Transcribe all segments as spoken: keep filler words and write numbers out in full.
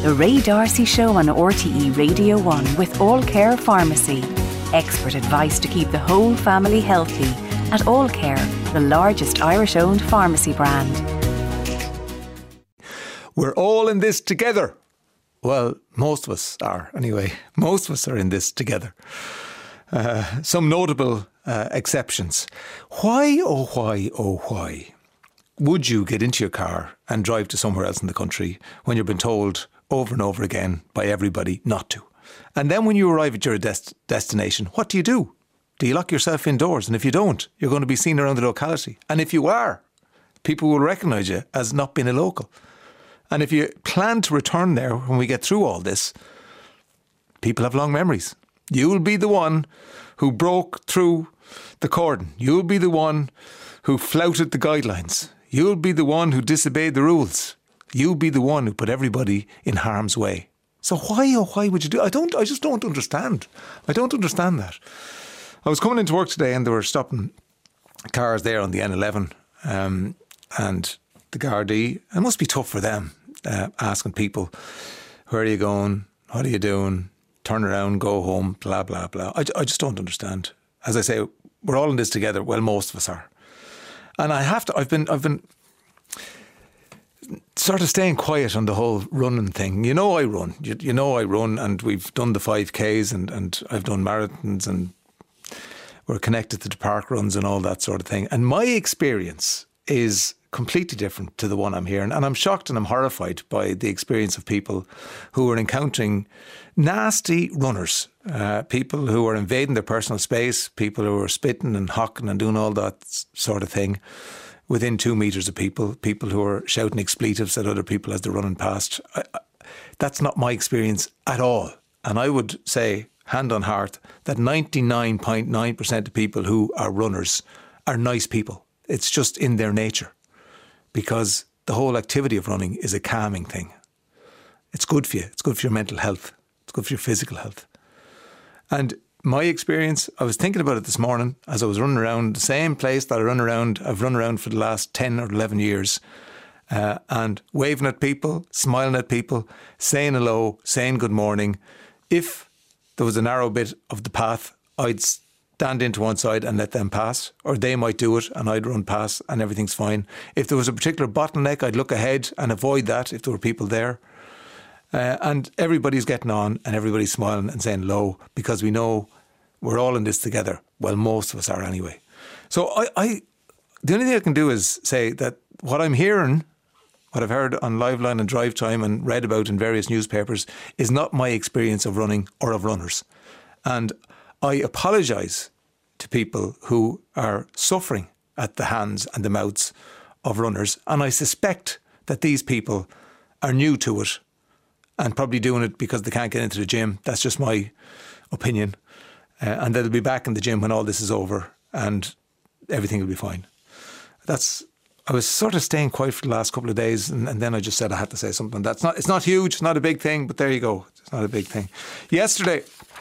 The Ray D'Arcy Show on R T E Radio one with All Care Pharmacy. Expert advice to keep the whole family healthy at All Care, the largest Irish-owned pharmacy brand. We're all in this together. Well, most of us are, anyway. Most of us are in this together. Uh, some notable uh, exceptions. Why, oh why, oh why would you get into your car and drive to somewhere else in the country when you've been told over and over again by everybody not to? And then when you arrive at your des- destination, what do you do? Do you lock yourself indoors? And if you don't, you're going to be seen around the locality. And if you are, people will recognise you as not being a local. And if you plan to return there when we get through all this, people have long memories. You'll be the one who broke through the cordon. You'll be the one who flouted the guidelines. You'll be the one who disobeyed the rules. You'll be the one who put everybody in harm's way. So why, oh, why would you do? I don't. I just don't understand. I don't understand that. I was coming into work today and they were stopping cars there on the N eleven, um, and the Gardaí. It must be tough for them uh, asking people, "Where are you going? What are you doing? Turn around, go home." Blah blah blah. I, I just don't understand. As I say, we're all in this together. Well, most of us are, and I have to. I've been. I've been. sort of staying quiet on the whole running thing. You know I run. You, you know I run, and we've done the five Ks and, and I've done marathons, and we're connected to the park runs and all that sort of thing. And my experience is completely different to the one I'm hearing. And I'm shocked and I'm horrified by the experience of people who are encountering nasty runners, uh, people who are invading their personal space, people who are spitting and hocking and doing all that sort of thing within two metres of people, people who are shouting expletives at other people as they're running past. I, I, that's not my experience at all. And I would say, hand on heart, that ninety-nine point nine percent of people who are runners are nice people. It's just in their nature, because the whole activity of running is a calming thing. It's good for you. It's good for your mental health. It's good for your physical health. And my experience, I was thinking about it this morning as I was running around the same place that I run around, I've run around for the last ten or eleven years, uh, and waving at people, smiling at people, saying hello, saying good morning. If there was a narrow bit of the path, I'd stand into one side and let them pass, or they might do it and I'd run past and everything's fine. If there was a particular bottleneck, I'd look ahead and avoid that if there were people there. Uh, and everybody's getting on and everybody's smiling and saying hello, because we know we're all in this together. Well, most of us are anyway. So I, I, the only thing I can do is say that what I'm hearing, what I've heard on Liveline and Drive Time and read about in various newspapers, is not my experience of running or of runners. And I apologise to people who are suffering at the hands and the mouths of runners. And I suspect that these people are new to it and probably doing it because they can't get into the gym. That's just my opinion. Uh, and they'll be back in the gym when all this is over and everything will be fine. That's. I was sort of staying quiet for the last couple of days, and, and then I just said I had to say something. That's not. It's not huge. It's not a big thing, but there you go. It's not a big thing. Yesterday,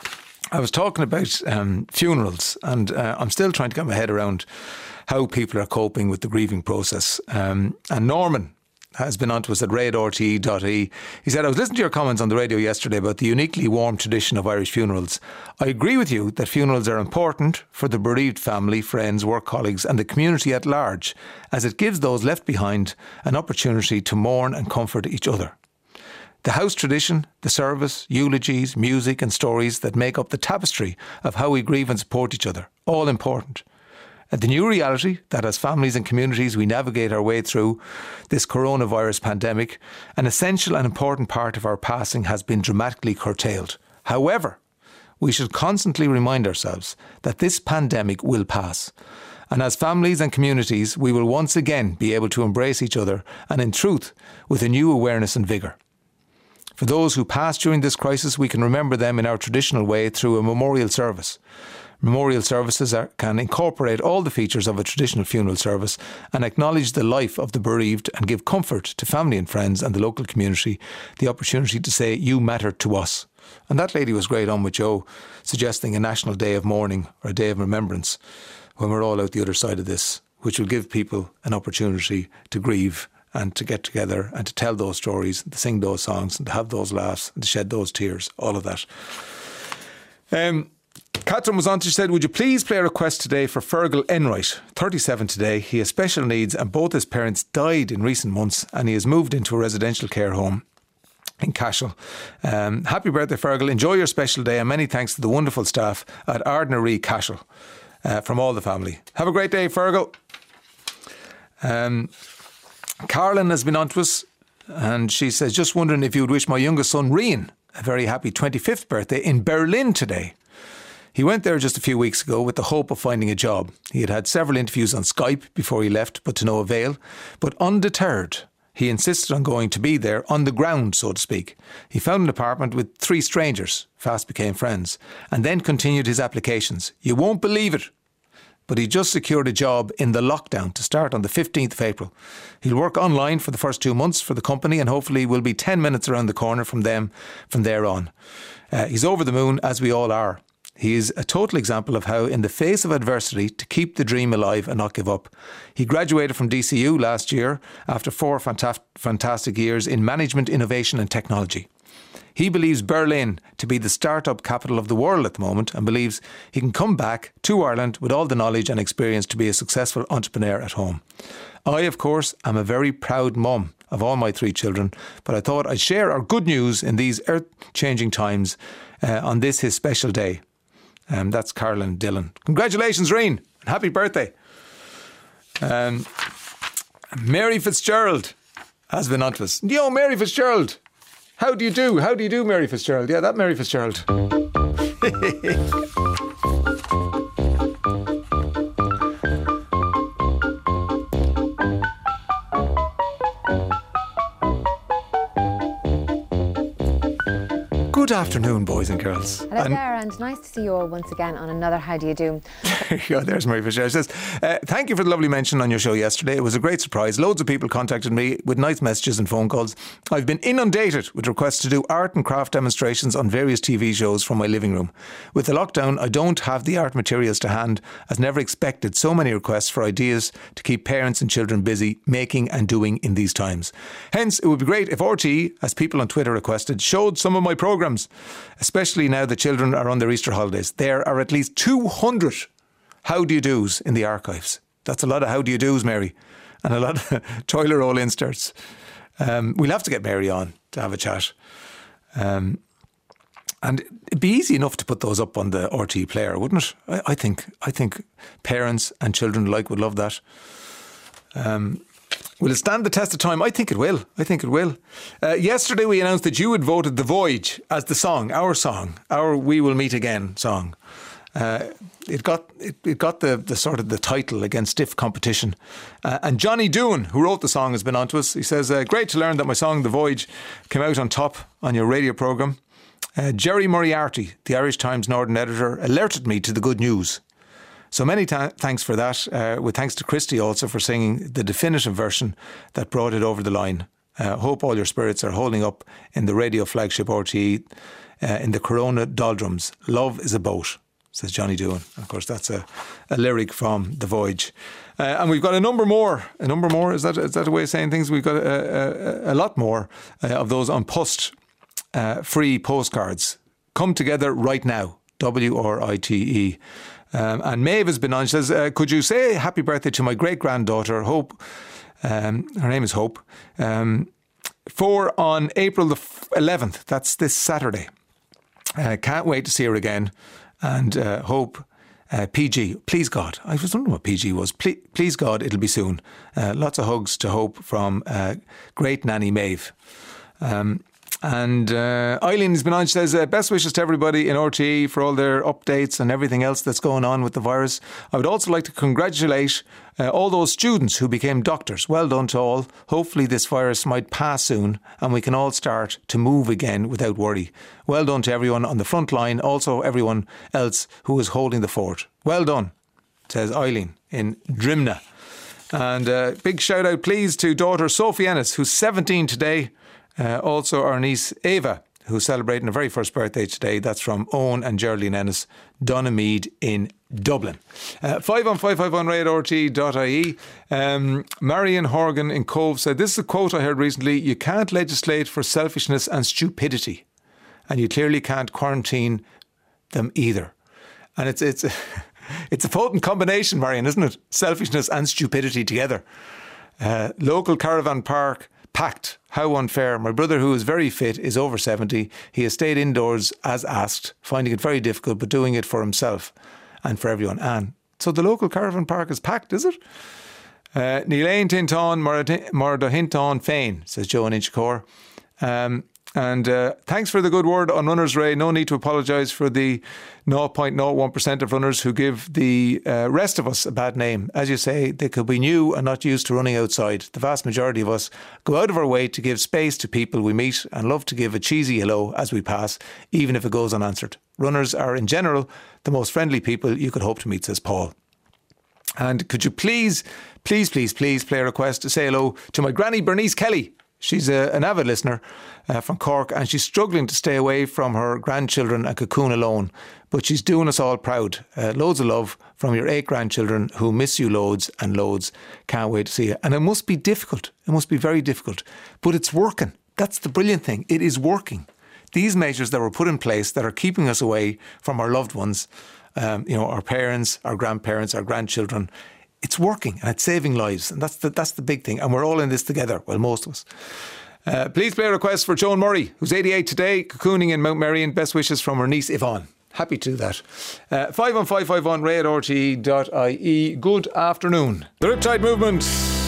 I was talking about um, funerals, and uh, I'm still trying to get my head around how people are coping with the grieving process. Um, and Norman has been on to us at ray at r t e dot I E. He said, I was listening to your comments on the radio yesterday about the uniquely warm tradition of Irish funerals. I agree with you that funerals are important for the bereaved family, friends, work colleagues and the community at large, as it gives those left behind an opportunity to mourn and comfort each other. The house tradition, the service, eulogies, music and stories that make up the tapestry of how we grieve and support each other, all important. And the new reality that as families and communities we navigate our way through this coronavirus pandemic, an essential and important part of our passing has been dramatically curtailed. However, we should constantly remind ourselves that this pandemic will pass. And as families and communities, we will once again be able to embrace each other, and in truth, with a new awareness and vigour. For those who passed during this crisis, we can remember them in our traditional way through a memorial service. Memorial services are, can incorporate all the features of a traditional funeral service and acknowledge the life of the bereaved and give comfort to family and friends and the local community, the opportunity to say, you matter to us. And that lady was great on with Joe, suggesting a national day of mourning or a day of remembrance when we're all out the other side of this, which will give people an opportunity to grieve and to get together and to tell those stories, to sing those songs and to have those laughs and to shed those tears, all of that. Um, Catherine was on, she said, would you please play a request today for Fergal Enright, thirty-seven today. He has special needs and both his parents died in recent months and he has moved into a residential care home in Cashel. Um, happy birthday, Fergal. Enjoy your special day and many thanks to the wonderful staff at Ardnaree Cashel uh, from all the family. Have a great day, Fergal. Um, Carolyn has been on to us and she says, just wondering if you would wish my youngest son, Rian, a very happy twenty-fifth birthday in Berlin today. He went there just a few weeks ago with the hope of finding a job. He had had several interviews on Skype before he left, but to no avail. But undeterred, he insisted on going to be there on the ground, so to speak. He found an apartment with three strangers, fast became friends, and then continued his applications. You won't believe it, but he just secured a job in the lockdown to start on the fifteenth of April. He'll work online for the first two months for the company and hopefully will be ten minutes around the corner from them from there on. Uh, he's over the moon, as we all are. He is a total example of how, in the face of adversity, to keep the dream alive and not give up. He graduated from D C U last year after four fanta- fantastic years in management, innovation and technology. He believes Berlin to be the start-up capital of the world at the moment and believes he can come back to Ireland with all the knowledge and experience to be a successful entrepreneur at home. I, of course, am a very proud mum of all my three children, but I thought I'd share our good news in these earth-changing times uh, on this his special day. Um, that's Carolyn Dillon. Congratulations, Reen, and happy birthday. Um, Mary Fitzgerald has been on to us. Yo, Mary Fitzgerald. How do you do? How do you do, Mary Fitzgerald? Yeah, that Mary Fitzgerald. Good afternoon, boys and girls. Hello and there, and nice to see you all once again on another How Do You Do? There you go, there's Mary Fisher. She says, uh, thank you for the lovely mention on your show yesterday. It was a great surprise. Loads of people contacted me with nice messages and phone calls. I've been inundated with requests to do art and craft demonstrations on various T V shows from my living room. With the lockdown, I don't have the art materials to hand, as never expected so many requests for ideas to keep parents and children busy making and doing in these times. Hence, it would be great if R T E, as people on Twitter requested, showed some of my programmes, especially now the children are on their Easter holidays. There are at least two hundred How Do You Do's in the archives. That's a lot of How Do You Do's, Mary, and a lot of toilet roll inserts. Um, we'll have to get Mary on to have a chat. Um, and it'd be easy enough to put those up on the R T E player, wouldn't it? I, I think I think parents and children alike would love that. Um, will it stand the test of time? I think it will. I think it will. Uh, yesterday we announced that you had voted The Voyage as the song, our song, our We Will Meet Again song. Uh, it got it, it got the, the sort of the title against stiff competition. Uh, and Johnny Doohan, who wrote the song, has been on to us. He says, uh, great to learn that my song The Voyage came out on top on your radio programme. Uh, Jerry Moriarty, the Irish Times Northern editor, alerted me to the good news. So many ta- thanks for that, uh, with thanks to Christy also for singing the definitive version that brought it over the line. Uh, hope all your spirits are holding up in the radio flagship R T E uh, in the Corona doldrums. Love is a boat, says Johnny Doohan. Of course, that's a, a lyric from The Voyage. Uh, and we've got a number more. A number more, is that is that a way of saying things? We've got a, a, a lot more uh, of those on post uh, free postcards. Come together right now. W R I T E. Um, and Maeve has been on. She says, uh, could you say happy birthday to my great-granddaughter, Hope? Um, her name is Hope. Um, for on April the eleventh. That's this Saturday. Uh, can't wait to see her again. And uh, Hope, uh, P G, please God. I was wondering what P G was. Please, please God, it'll be soon. Uh, lots of hugs to Hope from uh, great nanny Maeve. Um, And uh, Eileen has been on. She says, uh, best wishes to everybody in R T E for all their updates and everything else that's going on with the virus. I would also like to congratulate uh, all those students who became doctors. Well done to all. Hopefully this virus might pass soon and we can all start to move again without worry. Well done to everyone on the front line. Also everyone else who is holding the fort. Well done, says Eileen in Drimna. And uh, big shout out please to daughter Sophie Ennis, who's seventeen today. Uh, also our niece Ava, who's celebrating her very first birthday today. That's from Owen and Geraldine Ennis, Donamead in Dublin. Uh, five on five five one radio R T E dot I E. Um, Marion Horgan in Cove said, this is a quote I heard recently: you can't legislate for selfishness and stupidity, and you clearly can't quarantine them either. And it's it's it's a potent combination, Marion, isn't it? Selfishness and stupidity together. Uh, local caravan park packed. How unfair. My brother, who is very fit, is over seventy. He has stayed indoors as asked, finding it very difficult, but doing it for himself and for everyone. And so the local caravan park is packed, is it? Uh, Nílain Tinton, Marda Hinton Fain, says Joe in Inchicore. Um, and uh, thanks for the good word on runners, Ray. No need to apologise for the zero point zero one percent of runners who give the uh, rest of us a bad name. As you say, they could be new and not used to running outside. The vast majority of us go out of our way to give space to people we meet and love to give a cheesy hello as we pass, even if it goes unanswered. Runners are, in general, the most friendly people you could hope to meet, says Paul. And could you please, please, please, please play a request to say hello to my granny Bernice Kelly. She's a, an avid listener uh, from Cork, and she's struggling to stay away from her grandchildren and cocoon alone. But she's doing us all proud. Uh, loads of love from your eight grandchildren who miss you loads and loads. Can't wait to see you. And it must be difficult. It must be very difficult. But it's working. That's the brilliant thing. It is working. These measures that were put in place that are keeping us away from our loved ones, um, you know, our parents, our grandparents, our grandchildren, it's working and it's saving lives, and that's the, that's the big thing. And we're all in this together, well, most of us. Uh, please play a request for Joan Murray, who's eighty-eight today, cocooning in Mount Merrion. Best wishes from her niece Yvonne. Happy to do that. Uh, five on five five one radio R T E dot I E. Good afternoon. The Riptide Movement.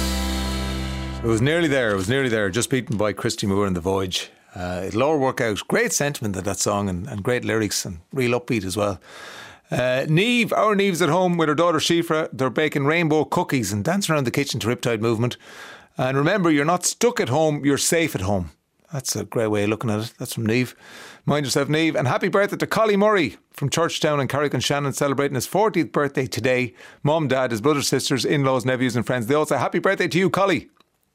It was nearly there. It was nearly there. Just beaten by Christy Moore and The Voyage. Uh, it'll all work out. Great sentiment in that song, and, and great lyrics and real upbeat as well. Uh, Niamh, our Niamh's at home with her daughter Shifra. They're baking rainbow cookies and dancing around the kitchen to Riptide Movement. And remember, you're not stuck at home, you're safe at home. That's a great way of looking at it. That's from Niamh. Mind yourself, Niamh. And happy birthday to Collie Murray from Churchtown and Carrick-on-Shannon, celebrating his fortieth birthday today. Mum, Dad, his brothers, sisters, in-laws, nephews and friends. They all say happy birthday to you, Collie.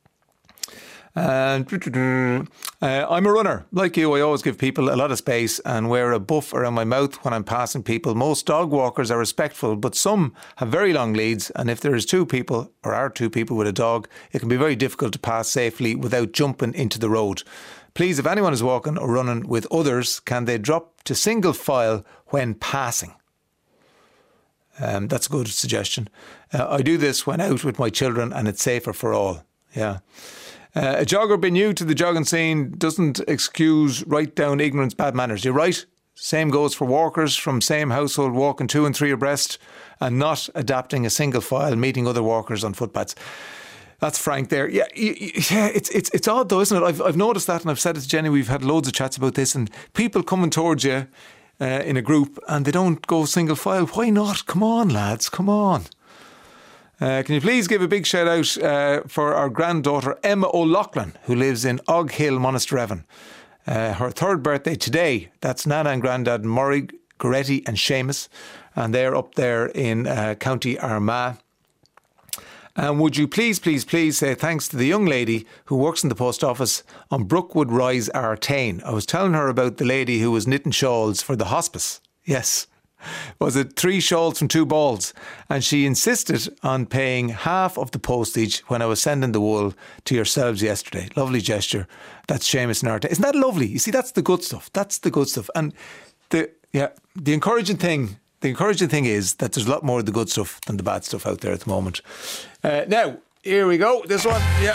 And uh, I'm a runner. Like you, I always give people a lot of space and wear a buff around my mouth when I'm passing people. Most dog walkers are respectful, but some have very long leads, and if there is two people or are two people with a dog, it can be very difficult to pass safely without jumping into the road. Please, if anyone is walking or running with others, can they drop to single file when passing? Um, that's a good suggestion. Uh, I do this when out with my children and it's safer for all. Yeah. Uh, a jogger being new to the jogging scene doesn't excuse right down ignorance, bad manners. You're right. Same goes for walkers from same household walking two and three abreast and not adapting a single file, meeting other walkers on footpaths. That's Frank there. Yeah, yeah, it's it's it's odd though, isn't it? I've I've noticed that, and I've said it to Jenny. We've had loads of chats about this, and people coming towards you uh, in a group, and they don't go single file. Why not? Come on, lads, come on. Uh, can you please give a big shout out uh, for our granddaughter Emma O'Loughlin, who lives in Og Hill, Monasterevin. Uh, her third birthday today. That's Nana and Grandad Murray, Goretti and Seamus, and they're up there in uh, County Armagh. And would you please, please, please say thanks to the young lady who works in the post office on Brookwood Rise, Artane. I was telling her about the lady who was knitting shawls for the hospice. Yes. Was it three shawls from two balls? And she insisted on paying half of the postage when I was sending the wool to yourselves yesterday. Lovely gesture. That's Seamus and Arta. Isn't that lovely? You see, that's the good stuff. That's the good stuff. And the yeah, the encouraging thing, the encouraging thing is that there's a lot more of the good stuff than the bad stuff out there at the moment. Uh, now, here we go. This one, yeah.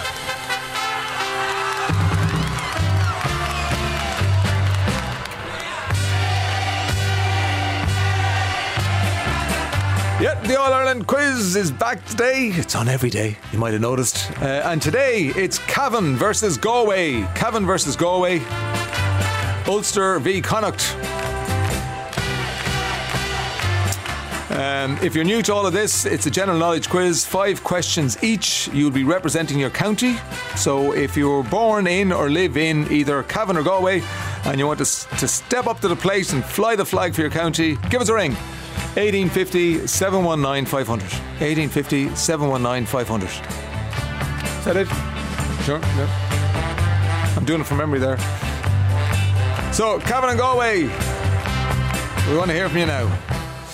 Yep, the All-Ireland quiz is back today. It's on every day, you might have noticed. Uh, and today, it's Cavan versus Galway. Cavan versus Galway. Ulster v Connacht. Um, if you're new to all of this, it's a general knowledge quiz. Five questions each. You'll be representing your county. So if you were born in or live in either Cavan or Galway and you want to, to step up to the plate and fly the flag for your county, give us a ring. eighteen fifty, seven one nine, five hundred. eighteen fifty, seven one nine, five hundred. Is that it? Sure, yeah. I'm doing it from memory there. So, Cavan and Galway, we want to hear from you now.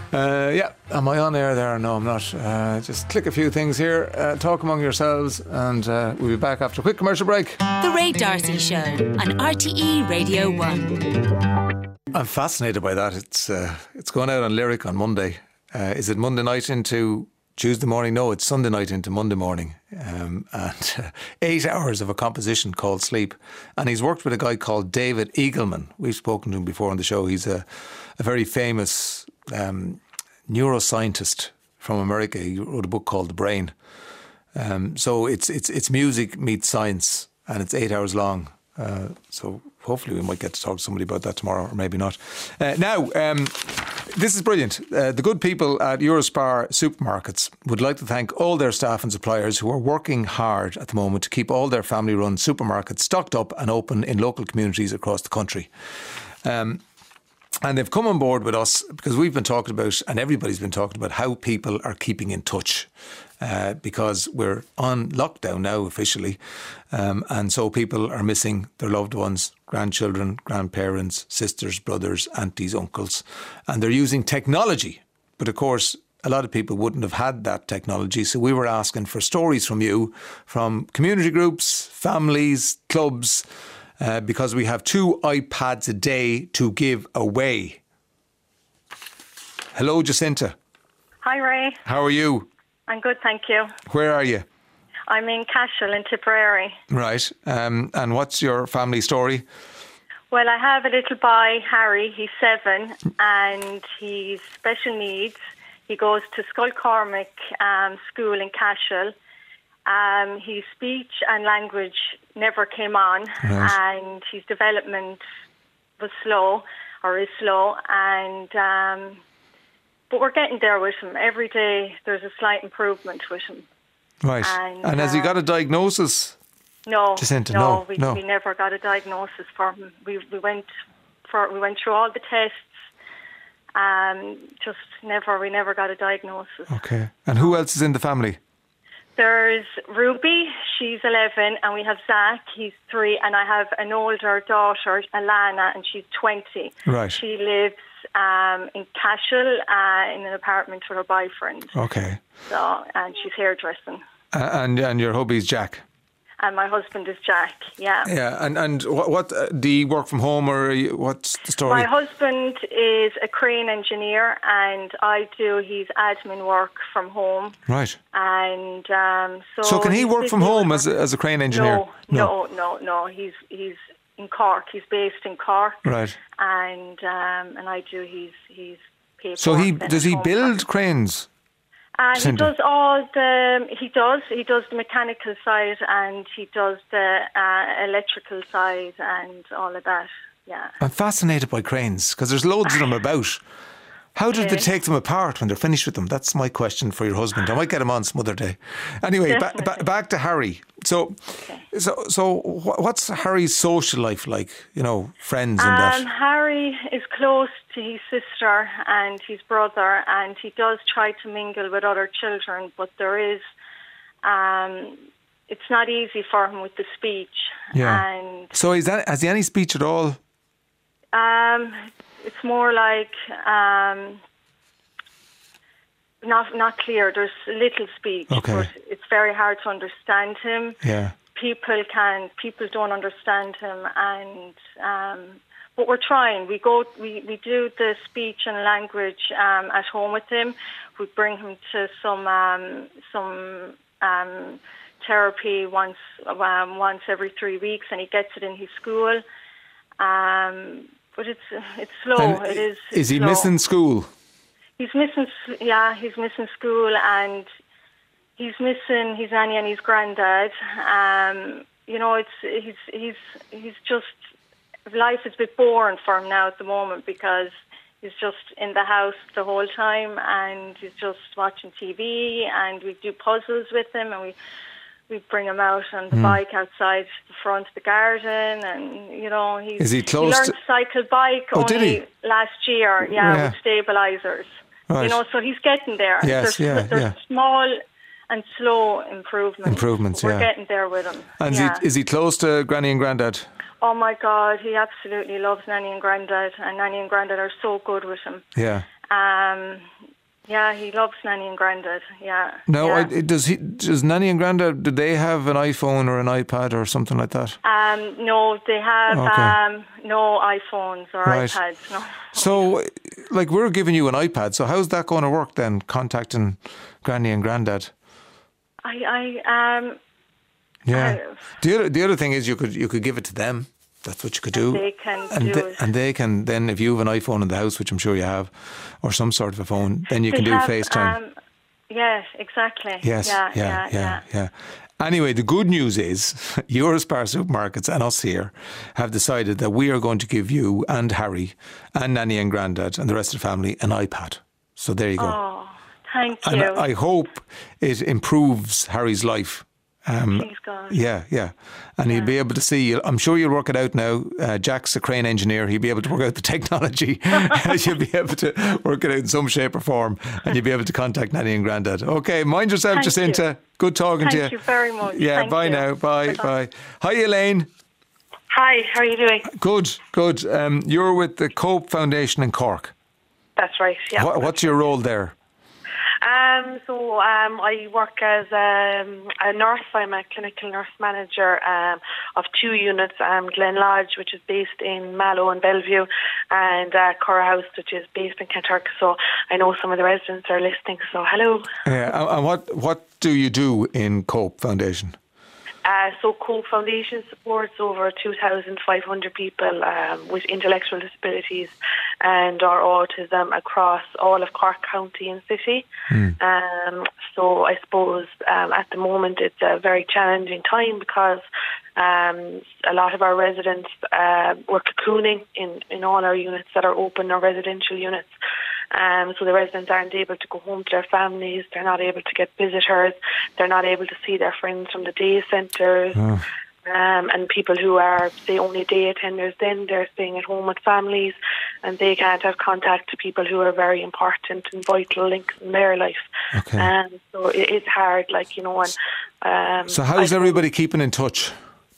Uh, yeah, am I on air there? No, I'm not. Uh, just click a few things here, uh, talk among yourselves, and uh, we'll be back after a quick commercial break. The Ray D'Arcy Show on R T E Radio one. I'm fascinated by that. It's uh, it's going out on Lyric on Monday. Uh, is it Monday night into Tuesday morning? No, it's Sunday night into Monday morning. Um, and uh, eight hours of a composition called Sleep. And he's worked with a guy called David Eagleman. We've spoken to him before on the show. He's a, a very famous um, neuroscientist from America. He wrote a book called The Brain. Um, so it's it's it's music meets science, and it's eight hours long. Uh, so hopefully we might get to talk to somebody about that tomorrow, or maybe not. Uh, now, um, this is brilliant. Uh, the good people at Eurospar Supermarkets would like to thank all their staff and suppliers who are working hard at the moment to keep all their family-run supermarkets stocked up and open in local communities across the country. Um, and they've come on board with us because we've been talking about, and everybody's been talking about, how people are keeping in touch. Uh, because we're on lockdown now officially, um, and so people are missing their loved ones, grandchildren, grandparents, sisters, brothers, aunties, uncles, and they're using technology. But of course, a lot of people wouldn't have had that technology, so we were asking for stories from you, from community groups, families, clubs, uh, because we have two iPads a day to give away. Hello, Jacinta. Hi, Ray. How are you? I'm good, thank you. Where are you? I'm in Cashel in Tipperary. Right. Um, and what's your family story? Well, I have a little boy, Harry. He's seven and he's special needs. He goes to Skullcormac um, School in Cashel. Um, his speech and language never came on, right. And his development was slow, or is slow, and... Um, But we're getting there with him. Every day there's a slight improvement with him. Right. And, and has uh, he got a diagnosis? No, Jacinta, no, no, we, no. we never got a diagnosis for him. We we went for we went through all the tests. Um, just never we never got a diagnosis. Okay. And who else is in the family? There's Ruby, she's eleven, and we have Zach, he's three, and I have an older daughter, Alana, and she's twenty. Right. She lives um, in Cashel uh, in an apartment with her boyfriend. Okay. So, and she's hairdressing. Uh, and and your hubby's Jack? And my husband is Jack, yeah. Yeah, and, and what, what uh, do you work from home, or you, what's the story? My husband is a crane engineer, and I do his admin work from home. Right. And um, so... So can he work from home as a, as a crane engineer? No, no, no, no, no. He's, he's in Cork. He's based in Cork. Right. And um, and I do his, his paperwork. So he does he build work. cranes? And he does all the, he does, he does the mechanical side, and he does the uh, electrical side and all of that, yeah. I'm fascinated by cranes, because there's loads of them about. How did Okay. they take them apart when they're finished with them? That's my question for your husband. I might get him on some other day. Anyway, ba- ba- back to Harry. So, Okay. so, so wh- what's Harry's social life like? You know, friends and Um, that. Harry is close to his sister and his brother, and he does try to mingle with other children, but there is, um, it's not easy for him with the speech. Yeah. And So is that, has he any speech at all? um, it's more like um, not not clear. There's little speech, Okay. but it's very hard to understand him. Yeah. People can people don't understand him, and um, but we're trying. We go we, we do the speech and language um, at home with him. We bring him to some um, some um, therapy once um, once every three weeks, and he gets it in his school. Um, but it's it's slow. And it is. Is he slow. missing school? He's missing. Yeah, he's missing school, and he's missing his nanny and his granddad. Um, you know, it's he's he's he's just life is a bit boring for him now at the moment because he's just in the house the whole time and he's just watching T V, and we do puzzles with him, and we we bring him out on the mm. bike outside the front of the garden, and you know he's is he close he learned to to cycle bike oh, only did he? last year, yeah, yeah. with stabilizers. Right. You know, so he's getting there. Yes, there's, yeah, there's yeah. small and slow improvements. Improvements, We're yeah. getting there with him. And yeah. is, he, is he close to Granny and Grandad? Oh my God, he absolutely loves Nanny and Grandad, and Nanny and Grandad are so good with him. Yeah. Um, yeah, he loves Nanny and Grandad. Yeah. Now, yeah. I, does he? Does Nanny and Grandad? Do they have an iPhone or an iPad or something like that? Um, no, they have Okay. um, no iPhones or Right. iPads. No. So, like, we're giving you an iPad. So, how's that going to work then? Contacting Granny and Grandad. I, I, um, Yeah. I- The other, the other thing is, you could you could give it to them. That's what you could do. they can and do they, it. and they can then, if you have an iPhone in the house, which I'm sure you have, or some sort of a phone, then you They can do have, FaceTime. Um, yes, exactly. Yes, Yeah, yeah, yeah, yeah, yeah. Anyway, the good news is Eurospar Supermarkets and us here have decided that we are going to give you and Harry and Nanny and Grandad and the rest of the family an iPad. So there you go. Oh, thank and you. I hope it improves Harry's life. Um, Please God. yeah, yeah. And he'll be able to see, I'm sure you'll work it out now. Uh, Jack's a crane engineer. He'll be able to work out the technology. You'll be able to work it out in some shape or form, and you'll be able to contact Nanny and Grandad. Okay, mind yourself, Thank Jacinta. you. Good talking to you. Thank you very much. Yeah, Thank bye you. now. Bye, Bye-bye. bye. Hi, Elaine. Hi, how are you doing? Good, good. Um, you're with the Cope Foundation in Cork. That's right, yeah. What, what's your role there? Um, so um, I work as um, a nurse. I'm a clinical nurse manager um, of two units, um, Glen Lodge, which is based in Mallow and Bellevue, and uh, Cora House, which is based in Kanturk. So I know some of the residents are listening, so hello. Yeah, and- and what, what do you do in Cope Foundation? Uh, so Cope Foundation supports over two thousand five hundred people um, with intellectual disabilities and or autism across all of Cork County and City. Mm. Um, so I suppose um, at the moment it's a very challenging time because um, a lot of our residents uh, were cocooning in, in all our units that are open, our residential units. Um, so the residents aren't able to go home to their families, they're not able to get visitors, they're not able to see their friends from the day centres. Oh. Um, and people who are, say, only day attenders, then they're staying at home with families and they can't have contact to people who are very important and vital links in their life. Okay. Um, so it is hard, like, you know. And um, So how's I everybody keeping in touch?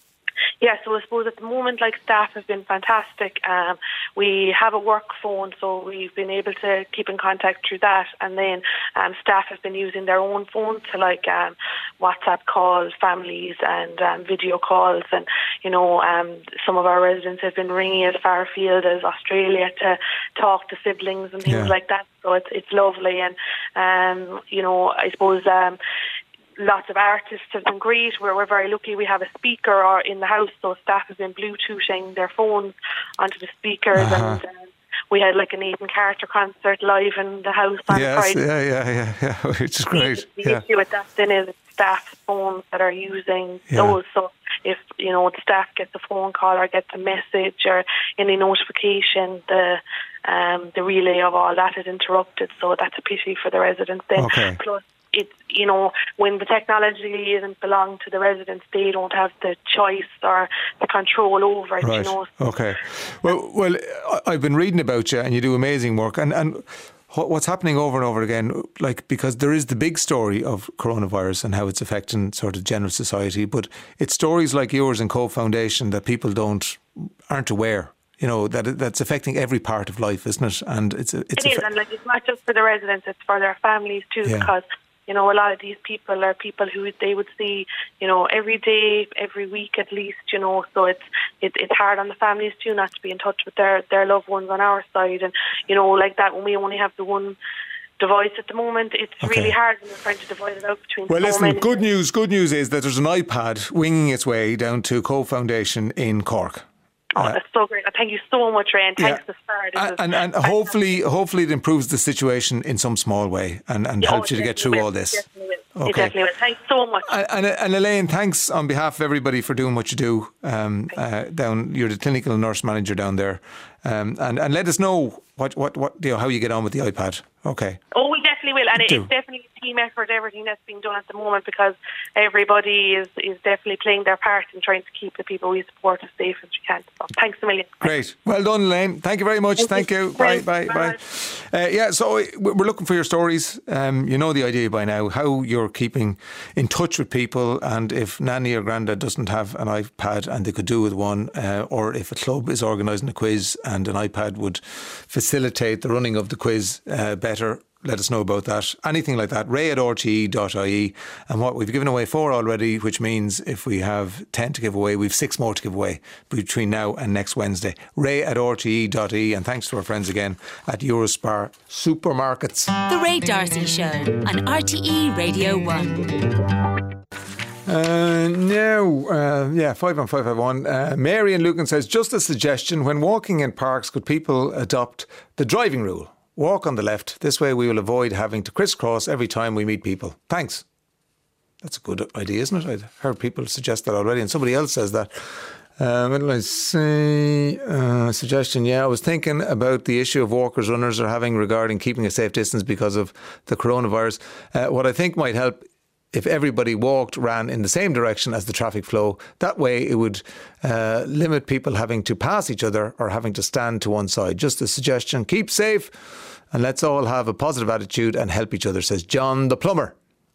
Yeah, so I suppose at the moment, like, staff have been fantastic. Um, we have a work phone, so we've been able to keep in contact through that. And then um, staff have been using their own phones to, like, um, WhatsApp calls, families, and um, video calls. And, you know, um, some of our residents have been ringing as far afield as Australia to talk to siblings and things yeah. like that. So it's it's lovely. And, um, you know, I suppose... Um, Lots of artists have been great. We're, we're very lucky we have a speaker or in the house, so staff have been Bluetoothing their phones onto the speakers. Uh-huh. And um, we had like an Aidan Carter concert live in the house on yes, Friday. Yeah, yeah, yeah, yeah, which is great. The, the yeah. issue with that then is it's staff's phones that are using yeah. those. So if, you know, the staff gets a phone call or gets a message or any notification, the um, the relay of all that is interrupted. So that's a pity for the residents then. Okay. Plus, it's, you know, when the technology doesn't belong to the residents, they don't have the choice or the control over it, right. you know. Okay. Well, well, I've been reading about you and you do amazing work. And, and what's happening over and over again, like, because there is the big story of coronavirus and how it's affecting sort of general society, but it's stories like yours and Cope Foundation that people don't, aren't aware. You know, that that's affecting every part of life, isn't it? And it's it's it is, and like, it's not just for the residents, it's for their families too, yeah. because, you know, a lot of these people are people who they would see, you know, every day, every week at least, you know, so it's it, it's hard on the families too not to be in touch with their, their loved ones on our side. And, you know, like that, when we only have the one device at the moment, it's okay. really hard when we're trying to divide it out between well, so listen, many. good news, good news is that there's an iPad winging its way down to Cope Foundation in Cork. Oh, that's so great. Thank you so much, Ray, and thanks yeah. to Start. And, and, and hopefully hopefully it improves the situation in some small way and, and yeah, helps oh, you to get through will. all this. It definitely will. Okay. It definitely will. Thanks so much. And, and, and Elaine, thanks on behalf of everybody for doing what you do. Um, uh, down, you're the clinical nurse manager down there. Um, and, and let us know what, what, what you know, how you get on with the iPad. Okay. Oh, we definitely will. And do. it's definitely team effort, everything that's being done at the moment, because everybody is, is definitely playing their part in trying to keep the people we support as safe as we can. So thanks a million. Great. Well done, Elaine. Thank you very much. Thank you. Bye, bye, bye. Uh, yeah, so we're looking for your stories. Um, you know the idea by now, how you're keeping in touch with people, and if Nanny or Grandad doesn't have an iPad and they could do with one, uh, or if a club is organising a quiz and an iPad would facilitate the running of the quiz uh, better, let us know about that. Anything like that, ray at r t e dot I E. And what we've given away four already, which means if we have ten to give away, we've six more to give away between now and next Wednesday. ray at r t e dot I E. And thanks to our friends again at Eurospar Supermarkets. The Ray D'Arcy Show on R T E Radio one. Uh, now, uh, yeah, five one five five one. Uh, Mary in Lucan says, just a suggestion, when walking in parks, could people adopt the driving rule? Walk on the left. This way we will avoid having to crisscross every time we meet people. Thanks. That's a good idea, isn't it? I've heard people suggest that already, and somebody else says that. Uh, what did I say? Uh, suggestion, yeah. I was thinking about the issue of walkers, runners are having regarding keeping a safe distance because of the coronavirus. Uh, what I think might help if everybody walked, ran in the same direction as the traffic flow. That way it would uh, limit people having to pass each other or having to stand to one side. Just a suggestion. Keep safe and let's all have a positive attitude and help each other, says John the plumber.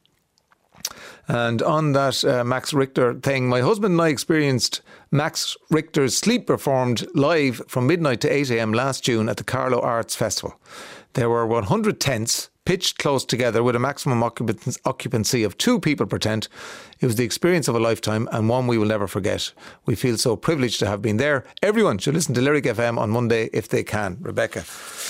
And on that uh, Max Richter thing, my husband and I experienced Max Richter's Sleep performed live from midnight to eight a.m. last June at the Carlow Arts Festival. There were one hundred tents pitched close together with a maximum occupancy of two people per tent. It was the experience of a lifetime and one we will never forget. We feel so privileged to have been there. Everyone should listen to Lyric F M on Monday if they can. Rebecca.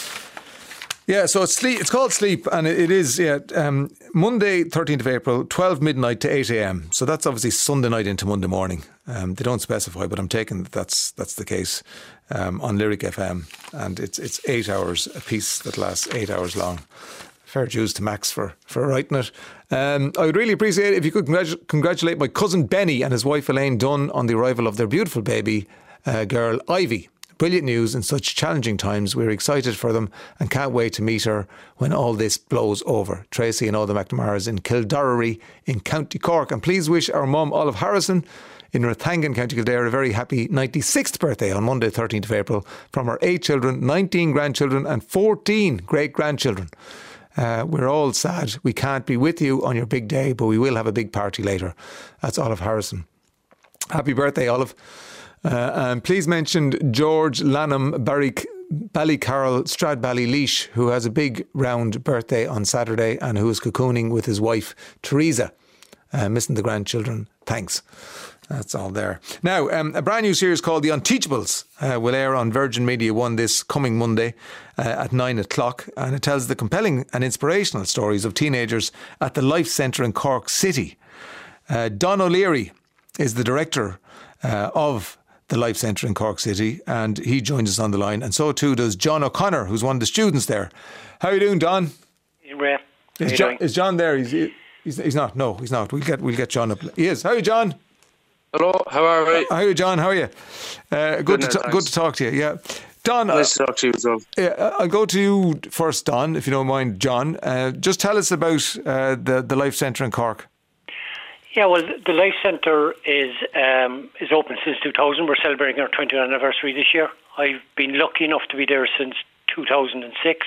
Yeah, so it's sleep. It's called Sleep, and it is yeah um, Monday, thirteenth of April, twelve midnight to eight a.m. So that's obviously Sunday night into Monday morning. Um, they don't specify, but I'm taking that that's that's the case um, on Lyric F M, and it's it's eight hours a piece that lasts eight hours long. Fair dues to Max for for writing it. Um, I would really appreciate it if you could congratu- congratulate my cousin Benny and his wife Elaine Dunn on the arrival of their beautiful baby uh, girl Ivy. Brilliant news in such challenging times. We're excited for them and can't wait to meet her when all this blows over. Tracy and all the McNamara's in Kildorrery in County Cork. And please wish our mum Olive Harrison in Rathangan, County Kildare, a very happy ninety-sixth birthday on Monday, thirteenth of April, from her eight children, nineteen grandchildren and fourteen great-grandchildren. Uh, we're all sad we can't be with you on your big day, but we will have a big party later. That's Olive Harrison. Happy birthday, Olive. Uh, and please mention George Lanham Barrick Ballycarroll Stradbally-Leash, who has a big round birthday on Saturday and who is cocooning with his wife Teresa. Uh, missing the grandchildren. Thanks. That's all there. Now, um, a brand new series called The Unteachables uh, will air on Virgin Media one this coming Monday uh, at nine o'clock, and it tells the compelling and inspirational stories of teenagers at the Life Centre in Cork City. Uh, Don O'Leary is the director uh, of the Life Centre in Cork City, and he joins us on the line, and so too does John O'Connor, who's one of the students there. How are you doing, Don? Hey, Ray. Is, How John, doing? is John there? He's, he's he's not. No, he's not. We'll get we'll get John up. He is. How are you, John? Hello. How are we? How are you, John? How are you? Uh, good, Good to now, ta- thanks. good to talk to you. Yeah, Don. Nice uh, to talk to you as well. yeah, I'll go to you first, Don, if you don't mind, John. Uh, just tell us about uh, the the Life Centre in Cork. Yeah, well, the Life Centre is um, is open since two thousand. We're celebrating our twentieth anniversary this year. I've been lucky enough to be there since two thousand six,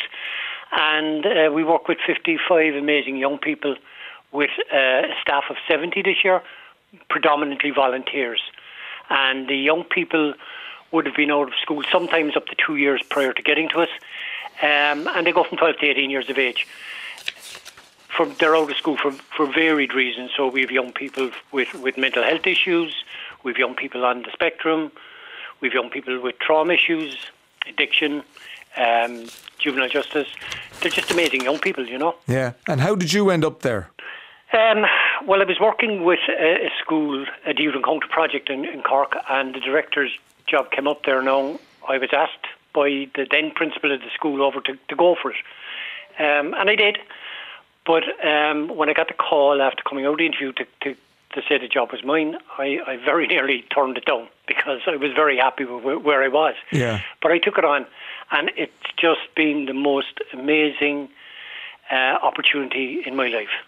and uh, we work with fifty-five amazing young people with uh, a staff of seventy this year, predominantly volunteers. And the young people would have been out of school sometimes up to two years prior to getting to us, um, and they go from twelve to eighteen years of age. From, they're out of school for, for varied reasons. So we have young people with, with mental health issues, we have young people on the spectrum, we have young people with trauma issues, addiction, um, juvenile justice. They're just amazing young people, you know. Yeah. And how did you end up there? Um, well, I was working with a, a school, a Youth Encounter project in, in Cork, and the director's job came up there now. I was asked by the then principal of the school over to, to go for it. Um, and I did. But um, when I got the call after coming out of the interview to, to, to say the job was mine, I, I very nearly turned it down because I was very happy with where, where I was. Yeah. But I took it on, and it's just been the most amazing uh, opportunity in my life.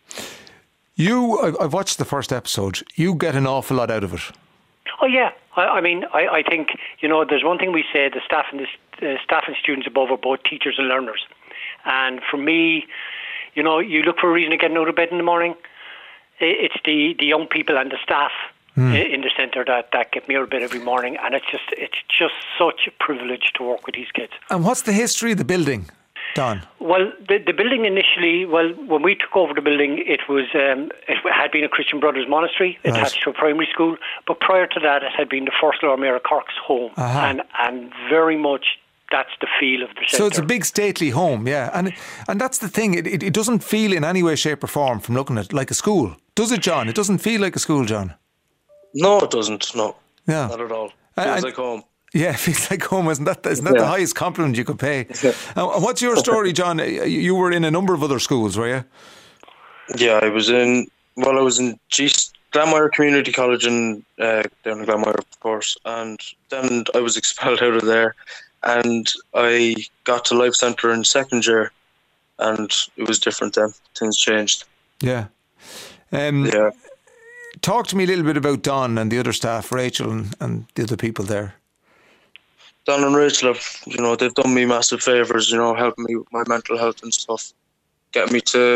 You, I- I've watched the first episode. You get an awful lot out of it. Oh yeah, I, I mean, I, I think, you know, there's one thing we say: the staff and the uh, staff and students above are both teachers and learners. And for me, you know, you look for a reason of getting out of bed in the morning. It's the, the young people and the staff mm. in the centre that, that get me out of bed every morning, and it's just it's just such a privilege to work with these kids. And what's the history of the building, Don? Well, the, the building initially, well, when we took over the building, it was um, it had been a Christian Brothers monastery attached right. to a primary school. But prior to that, it had been the First Lord Mayor of Cork's home, uh-huh. and and very much that's the feel of the centre. So it's a big stately home, yeah, and and that's the thing. It, it it doesn't feel in any way, shape, or form from looking at it like a school, does it, John? It doesn't feel like a school, John. No, it doesn't. No, yeah, not at all. It feels I, like home. Yeah, it feels like home. Isn't that, isn't that yeah. the highest compliment you could pay? Yeah. Uh, what's your story, John? You were in a number of other schools, were you? Yeah, I was in, well, I was in G- Glanmire Community College in, uh, down in Glanmire, of course, and then I was expelled out of there, and I got to Life Centre in second year, and it was different then. Things changed. Yeah. Um, yeah. Talk to me a little bit about Don and the other staff, Rachel and, and the other people there. Don and Rachel have, you know, they've done me massive favours, you know, helping me with my mental health and stuff, get me to,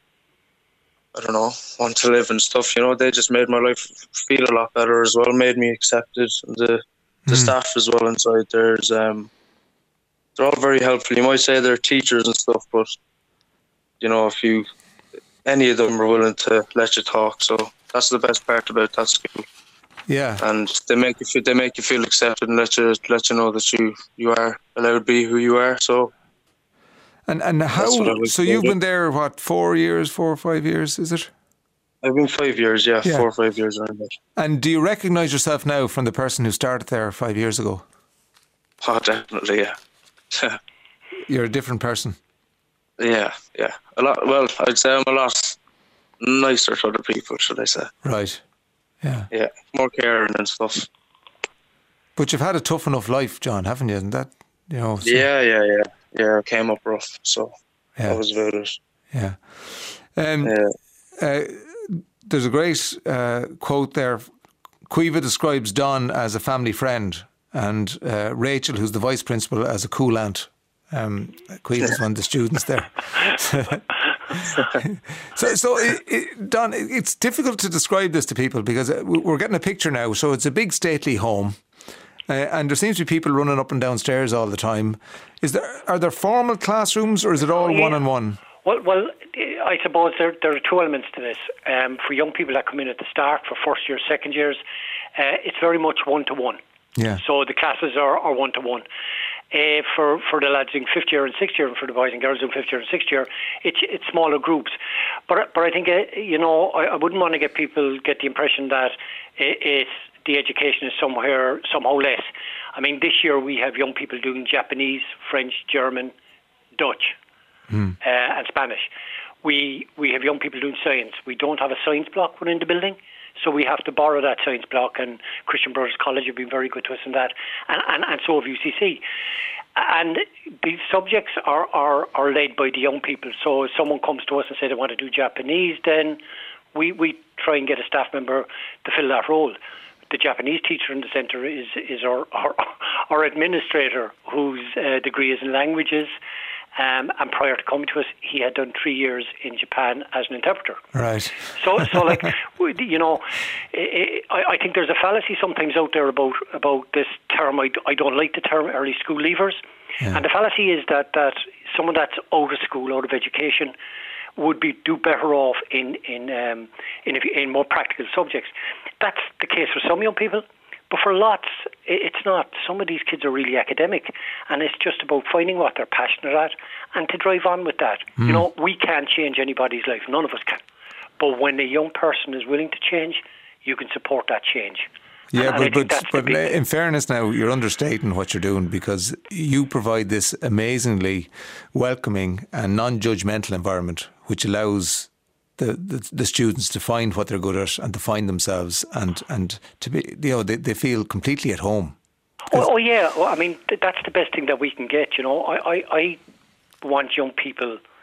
I don't know, want to live and stuff, you know. They just made my life feel a lot better as well, made me accepted. The the mm. staff as well inside there's um, they're all very helpful. You might say they're teachers and stuff, but, you know, if you, any of them are willing to let you talk, so that's the best part about that school. Yeah, and they make you feel, they make you feel accepted and let you let you know that you, you are allowed to be who you are. So, and and how? So you've been there what four years, four or five years, is it? I've been five years, yeah, yeah. four or five years around that. And do you recognise yourself now from the person who started there five years ago? Oh, definitely, yeah. You're a different person. Yeah, yeah, a lot. Well, I'd say I'm a lot nicer to other people, should I say? Right. Yeah, yeah, more caring and stuff. But you've had a tough enough life, John, haven't you? And that, you know. So yeah, yeah, yeah, yeah. I came up rough, so yeah. that was about it. Yeah. Um, yeah. Uh, there's a great uh, quote there. Caoimhe describes Don as a family friend, and uh, Rachel, who's the vice principal, as a cool aunt. Um, Caoimhe is one of the students there. so, so it, it, Don, it's difficult to describe this to people because we're getting a picture now. So it's a big stately home, uh, and there seems to be people running up and down stairs all the time. Is there? Are there formal classrooms, or is it all one on one? Well, well, I suppose there there are two elements to this. Um, for young people that come in at the start, for first year, second years, uh, it's very much one to one. Yeah. So the classes are, are one to one. Uh, for for the lads in fifth year and sixth year, and for the boys and girls in fifth year and sixth year, it's it's smaller groups. But but I think uh, you know I, I wouldn't want to get people get the impression that it, it's the education is somewhere somehow less. I mean, this year we have young people doing Japanese, French, German, Dutch, mm. uh, and Spanish. We we have young people doing science. We don't have a science block within the building. So we have to borrow that science block, and Christian Brothers College have been very good to us in that, and, and, and so have U C C. And these subjects are, are, are led by the young people. So if someone comes to us and say they want to do Japanese, then we, we try and get a staff member to fill that role. The Japanese teacher in the centre is, is our, our, our administrator, whose uh, degree is in languages. Um, and prior to coming to us, he had done three years in Japan as an interpreter. Right. So, so like, you know, I, I think there's a fallacy sometimes out there about about this term. I, I don't like the term early school leavers. Yeah. And the fallacy is that, that someone that's out of school, out of education, would be do better off in in um, in, in more practical subjects. That's the case for some young people. But for lots, it's not. Some of these kids are really academic, and it's just about finding what they're passionate at and to drive on with that. Mm. You know, we can't change anybody's life. None of us can. But when a young person is willing to change, you can support that change. Yeah, and but but, but in fairness now, you're understating what you're doing, because you provide this amazingly welcoming and non-judgmental environment which allows The, the the students to find what they're good at and to find themselves and, and to be, you know, they, they feel completely at home. Oh, oh yeah, well, I mean, th- that's the best thing that we can get, you know. I, I, I want young people to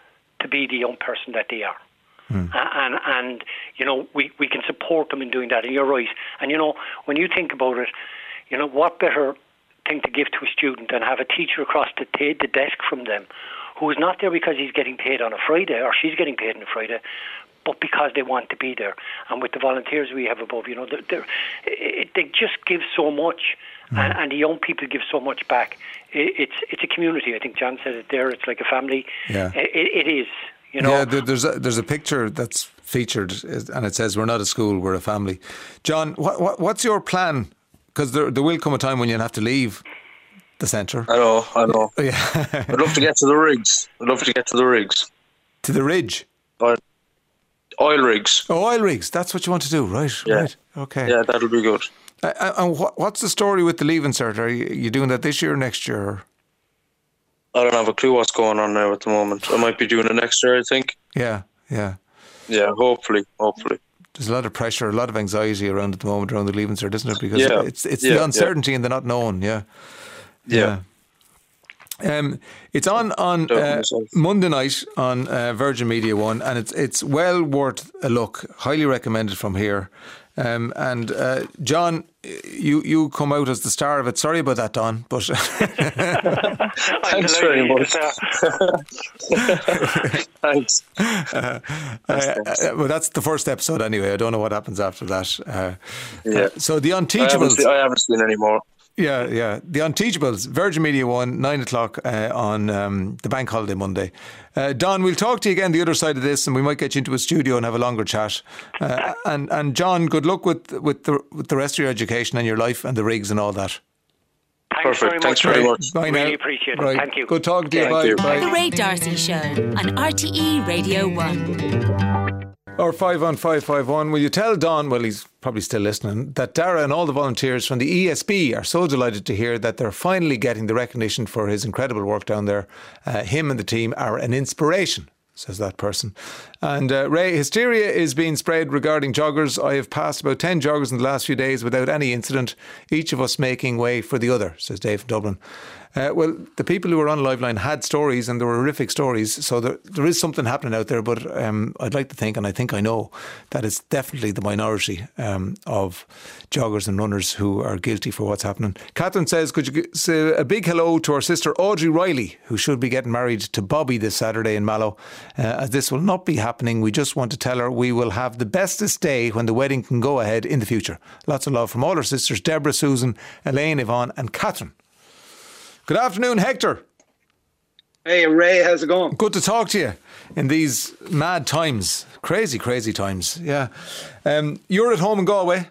to be the young person that they are. Mm. And, and, you know, we, we can support them in doing that. And you're right. And, you know, when you think about it, you know, what better thing to give to a student than have a teacher across the, t- the desk from them who is not there because he's getting paid on a Friday or she's getting paid on a Friday, but because they want to be there. And with the volunteers we have above, you know, they're, they're, it, they just give so much. Mm. And, and the young people give so much back. It, it's it's a community. I think John said it there. It's like a family. Yeah. It, it is. You know. Yeah, there, there's a, there's a picture that's featured, and it says, "We're not a school, we're a family." John, what, what what's your plan? Because there there will come a time when you'll have to leave the centre. I know, I know. Yeah. I'd love to get to the rigs. I'd love to get to the rigs. To the ridge. But oil rigs. Oh, oil rigs. That's what you want to do, right? Yeah. Right. Okay. Yeah, that'll be good. Uh, and what, what's the story with the Leaving Cert? Are you, you doing that this year or next year? Or? I don't have a clue what's going on now at the moment. I might be doing it next year, I think. Yeah, yeah. Yeah, hopefully, hopefully. There's a lot of pressure, a lot of anxiety around at the moment around the Leaving Cert, isn't it? Because yeah. it's it's yeah, the uncertainty yeah. and the not known, yeah. Yeah. yeah. Um, it's on on uh, Monday night on uh, Virgin Media One, and it's it's well worth a look. Highly recommended from here. Um, and uh, John, you you come out as the star of it. Sorry about that, Don, but thanks very much. Thanks. Uh, uh, well, that's the first episode anyway. I don't know what happens after that. Uh, yeah. Uh, so the Unteachables. I haven't seen, I haven't seen any more. Yeah, yeah. The Unteachables, Virgin Media One, nine o'clock uh, on um, the bank holiday Monday. Uh, Don, we'll talk to you again the other side of this, and we might get you into a studio and have a longer chat. Uh, and and John, good luck with with the with the rest of your education and your life and the rigs and all that. Thanks Perfect. very Thanks much. very much. Bye really now. appreciate it. Right. Thank you. Good talking to you. Thank Bye. you. Bye. The Ray D'Arcy Show on R T E Radio one. Or five on five five one. Will you tell Don, well, he's probably still listening, that Dara and all the volunteers from the E S B are so delighted to hear that they're finally getting the recognition for his incredible work down there. Uh, him and the team are an inspiration, says that person. And uh, Ray, hysteria is being spread regarding joggers. I have passed about ten joggers in the last few days without any incident, each of us making way for the other, says Dave from Dublin. Uh, well, the people who were on Liveline had stories, and they were horrific stories, so there, there is something happening out there, but um, I'd like to think, and I think I know, that it's definitely the minority um, of joggers and runners who are guilty for what's happening. Catherine says, could you say a big hello to our sister Audrey Riley, who should be getting married to Bobby this Saturday in Mallow. Uh, as this will not be happening, we just want to tell her we will have the bestest day when the wedding can go ahead in the future. Lots of love from all our sisters, Deborah, Susan, Elaine, Yvonne and Catherine. Good afternoon, Hector. Hey, Ray, how's it going? Good to talk to you in these mad times. Crazy, crazy times, yeah. Um, you're at home in Galway?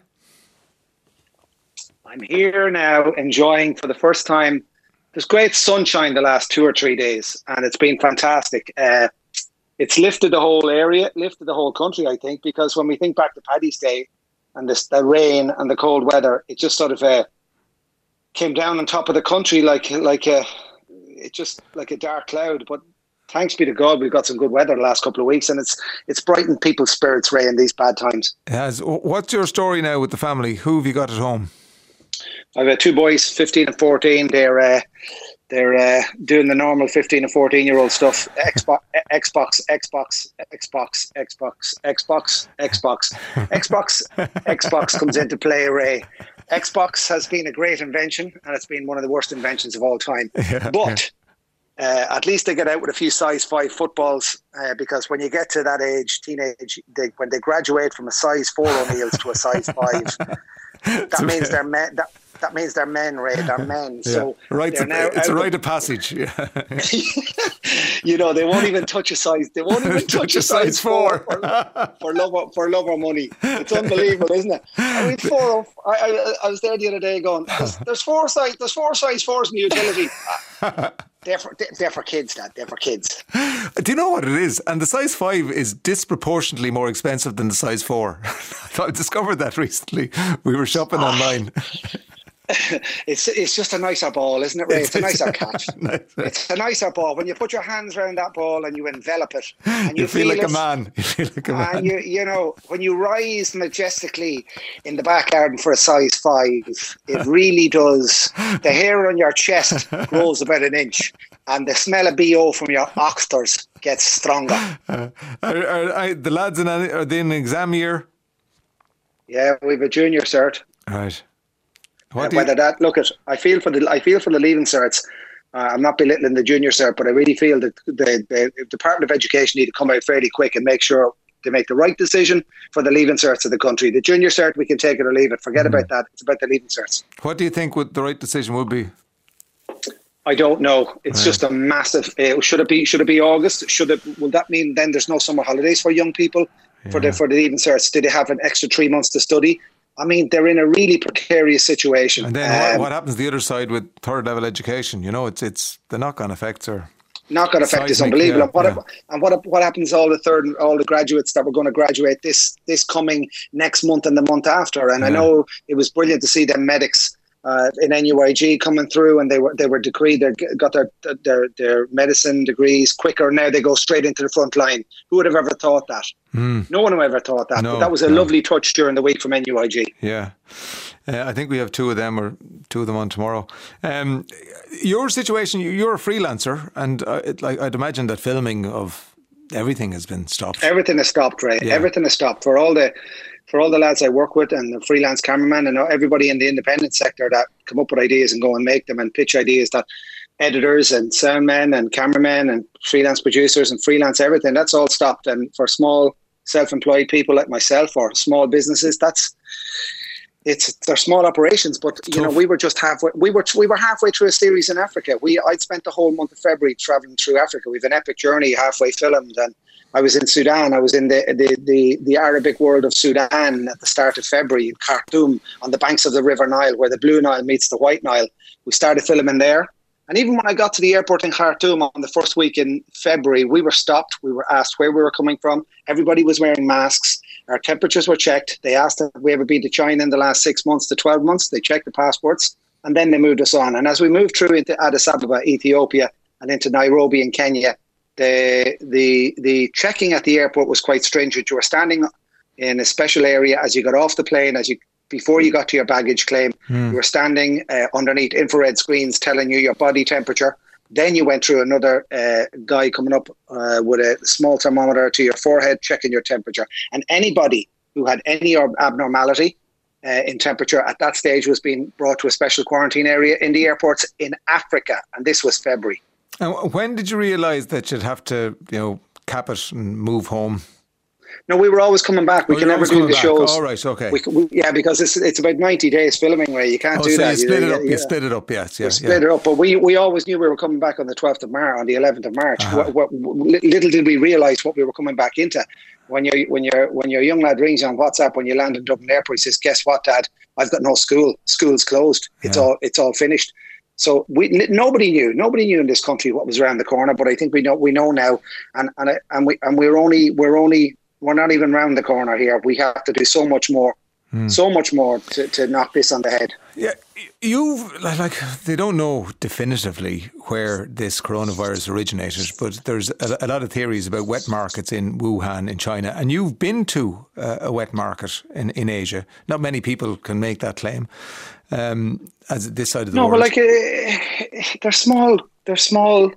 I'm here now, enjoying for the first time. There's great sunshine the last two or three days, and it's been fantastic. Uh, it's lifted the whole area, lifted the whole country, I think, because when we think back to Paddy's Day and this, the rain and the cold weather, it just sort of... Uh, came down on top of the country like like a it just like a dark cloud. But thanks be to God, we've got some good weather the last couple of weeks, and it's it's brightened people's spirits, Ray, in these bad times. It has. What's your story now with the family? Who have you got at home? I've got two boys, fifteen and fourteen. They're uh, they're uh, doing the normal fifteen and fourteen year old stuff. Xbox, Xbox, Xbox, Xbox, Xbox, Xbox, Xbox, Xbox, Xbox comes into play, Ray. Xbox has been a great invention, and it's been one of the worst inventions of all time. Yeah, but yeah. uh, at least they get out with a few size five footballs, uh, because when you get to that age, teenage, they, when they graduate from a size four O'Neills to a size five, that means they're men. That, that means they're men, Ray. They're men. Yeah. So right, it's a rite of passage. Yeah. You know, they won't even touch a size. They won't even touch, touch a size, size four, four for, for love or, for love or money. It's unbelievable, isn't it? I mean, four. I, I, I was there the other day going, there's, there's four size. There's four size fours in the utility. They're for, they're for kids, Dad. They're for kids. Do you know what it is? And the size five is disproportionately more expensive than the size four. I discovered that recently. We were shopping online. it's it's just a nicer ball, isn't it, Ray? It's a nicer catch. It's a nicer ball. When you put your hands around that ball and you envelop it, and you, you feel, feel like it, a man. You feel like a man. And you, you know, when you rise majestically in the back garden for a size five, it really does. The hair on your chest grows about an inch, and the smell of B O from your oxters gets stronger. Uh, are, are, are the lads in any, are they in exam year? Yeah, we have a junior cert. Right. Uh, whether that look at, I feel for the I feel for the leaving certs. Uh, I'm not belittling the junior cert, but I really feel that the, the Department of Education need to come out fairly quick and make sure they make the right decision for the leaving certs of the country. The junior cert, we can take it or leave it. Forget mm. about that. It's about the leaving certs. What do you think would the right decision would be? I don't know. It's right. just a massive. Uh, should it be? Should it be August? Should it? Will that mean then there's no summer holidays for young people yeah. for the for the leaving certs? Did they have an extra three months to study? I mean, they're in a really precarious situation. And then um, what, what happens the other side with third level education? You know, it's it's the knock-on effects are knock-on effect is unbelievable. Yeah, and what yeah. and what what happens to all the third all the graduates that were going to graduate this this coming next month and the month after? And yeah. I know it was brilliant to see them medics uh, in N U I G coming through, and they were they were decreed they got their their their medicine degrees quicker. Now they go straight into the front line. Who would have ever thought that? Mm. No one ever thought that. No, but that was a no. lovely touch during the week from N U I G. Yeah. Uh, I think we have two of them or two of them on tomorrow. Um, your situation, you're a freelancer, and uh, it, like, I'd imagine that filming of everything has been stopped. Everything has stopped, Ray. Yeah. Everything has stopped. For all the for all the lads I work with and the freelance cameraman and everybody in the independent sector that come up with ideas and go and make them and pitch ideas that editors and soundmen and cameramen and freelance producers and freelance everything, that's all stopped. And for small self-employed people like myself or small businesses, that's it's they're small operations. But you know, we were just halfway we were we were halfway through a series in Africa. We I'd spent the whole month of February traveling through Africa. We've an epic journey halfway filmed, and I was in Sudan. I was in the, the, the, the Arabic world of Sudan at the start of February in Khartoum on the banks of the River Nile where the Blue Nile meets the White Nile. We started filming there. And even when I got to the airport in Khartoum on the first week in February, we were stopped. We were asked where we were coming from. Everybody was wearing masks. Our temperatures were checked. They asked if we ever been to China in the last six months to twelve months. They checked the passports and then they moved us on. And as we moved through into Addis Ababa, Ethiopia, and into Nairobi in Kenya, the the the checking at the airport was quite stringent. You were standing in a special area as you got off the plane, as you before you got to your baggage claim. Mm. You were standing uh, underneath infrared screens telling you your body temperature. Then you went through another uh, guy coming up uh, with a small thermometer to your forehead, checking your temperature. And anybody who had any abnormality uh, in temperature at that stage was being brought to a special quarantine area in the airports in Africa. And this was February. And when did you realise that you'd have to, you know, cap it and move home? No, we were always coming back. We oh, can never do the back. shows. All right, okay. We, we, yeah, because it's it's about ninety days filming, Ray. You can't oh, do so that. You split you, it up. You, you split it up. Yes, yes. Split yeah. it up. But we, we always knew we were coming back on the twelfth of March, on the eleventh of March. Uh-huh. What, what, little did we realise what we were coming back into. When you when your when your young lad rings you on WhatsApp when you land in Dublin Airport, he says, "Guess what, Dad? I've got no school. School's closed. It's yeah. all it's all finished." So we nobody knew. Nobody knew in this country what was around the corner. But I think we know we know now, and and I, and we and we're only we're only. We're not even round the corner here. We have to do so much more, mm. so much more to, to knock this on the head. Yeah, you've like they don't know definitively where this coronavirus originated, but there's a, a lot of theories about wet markets in Wuhan in China, and you've been to uh, a wet market in, in Asia. Not many people can make that claim. Um, as this side of the no, world, but like uh, they're small. They're small.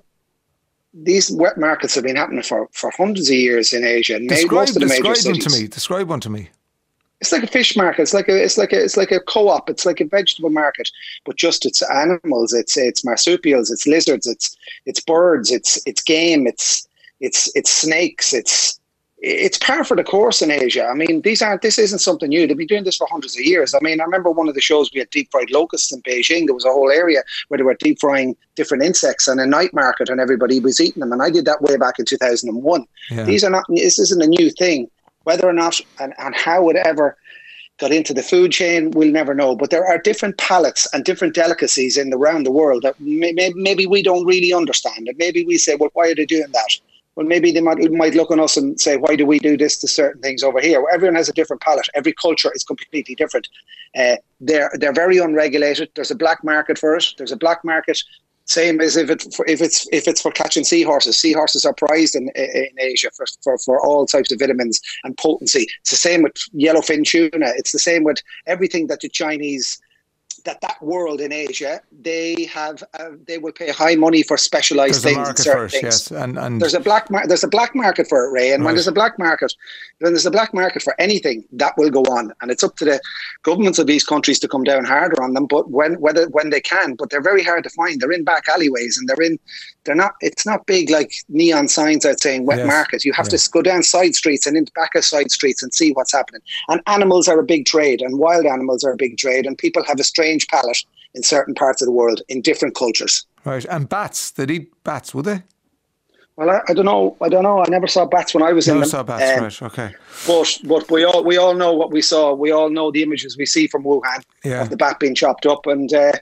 These wet markets have been happening for, for hundreds of years in Asia. And describe most of the describe major one cities. to me. Describe one to me. It's like a fish market. It's like a it's like a it's like a co-op. It's like a vegetable market, but just it's animals. It's it's marsupials. It's lizards. It's it's birds. It's it's game. It's it's it's snakes. It's it's par for the course in Asia. I mean, these aren't. This isn't something new. They've been doing this for hundreds of years. I mean, I remember one of the shows we had deep fried locusts in Beijing. There was a whole area where they were deep frying different insects and a night market, and everybody was eating them. And I did that way back in two thousand one. Yeah. These are not. This isn't a new thing. Whether or not and, and how it ever got into the food chain, we'll never know. But there are different palates and different delicacies in the, around the world that may, may, maybe we don't really understand. And maybe we say, well, why are they doing that? well, maybe they might, might look on us and say, why do we do this to certain things over here? Everyone has a different palate. Every culture is completely different. Uh, they're they're very unregulated. There's a black market for it. There's a black market, same as if it for, if it's if it's for catching seahorses. Seahorses are prized in in Asia for, for for all types of vitamins and potency. It's the same with yellowfin tuna. It's the same with everything that the Chinese. That that world in Asia, they have uh, they will pay high money for specialised things and certain first, things. Yes. And, and there's a black mar- there's a black market for it, Ray. And right. when there's a black market, when there's a black market for anything, that will go on. And it's up to the governments of these countries to come down harder on them. But when whether when they can, but they're very hard to find. They're in back alleyways, and they're in they're not. It's not big like neon signs out saying wet yes. market. You have yeah. to go down side streets and into back of side streets and see what's happening. And animals are a big trade, and wild animals are a big trade, and people have a strange palate in certain parts of the world, in different cultures. Right, and bats, they'd eat bats, would they? Well, I, I don't know. I don't know. I never saw bats when I was never in them. Never saw bats, um, right, okay. But but we all we all know what we saw. We all know the images we see from Wuhan yeah. of the bat being chopped up. And, uh,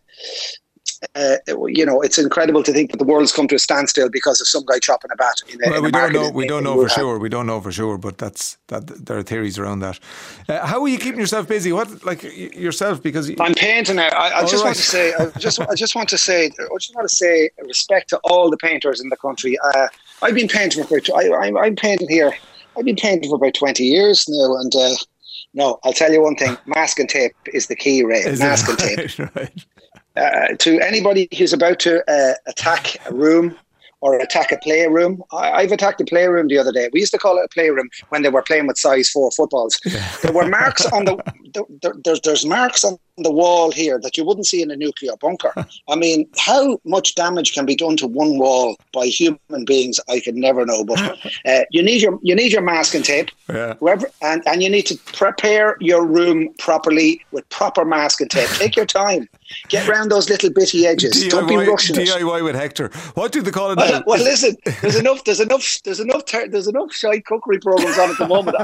uh, you know, it's incredible to think that the world's come to a standstill because of some guy chopping a bat in a, well, in we a don't market know. in, We in, don't in know Wuhan. for sure. We don't know for sure, but that's that. There are theories around that. Uh, how are you keeping yourself busy? What, like yourself? Because I'm painting now. I, I just right. want to say. I just. I just want to say. I just want to say respect to all the painters in the country. Uh, I've been painting for. I, I'm, I'm painting here. I've been painting for about twenty years now, and uh, no, I'll tell you one thing: mask and tape is the key, Ray. Is mask and right? tape. Right. Uh, to anybody who's about to uh, attack a room or attack a playroom. I, I've attacked a playroom the other day. We used to call it a playroom when they were playing with size four footballs. Yeah. There were marks on the, the, the there's, there's marks on the wall here that you wouldn't see in a nuclear bunker. I mean, how much damage can be done to one wall by human beings? I could never know. But uh, you need your you need your mask and tape, yeah. Whoever, and and you need to prepare your room properly with proper mask and tape. Take your time. Get round those little bitty edges. D I Y, Don't be rushing D I Y it. with Hector. What do they call it Well, now? well listen. There's enough. There's enough. There's enough. Ter- there's enough shy cookery programs on at the moment.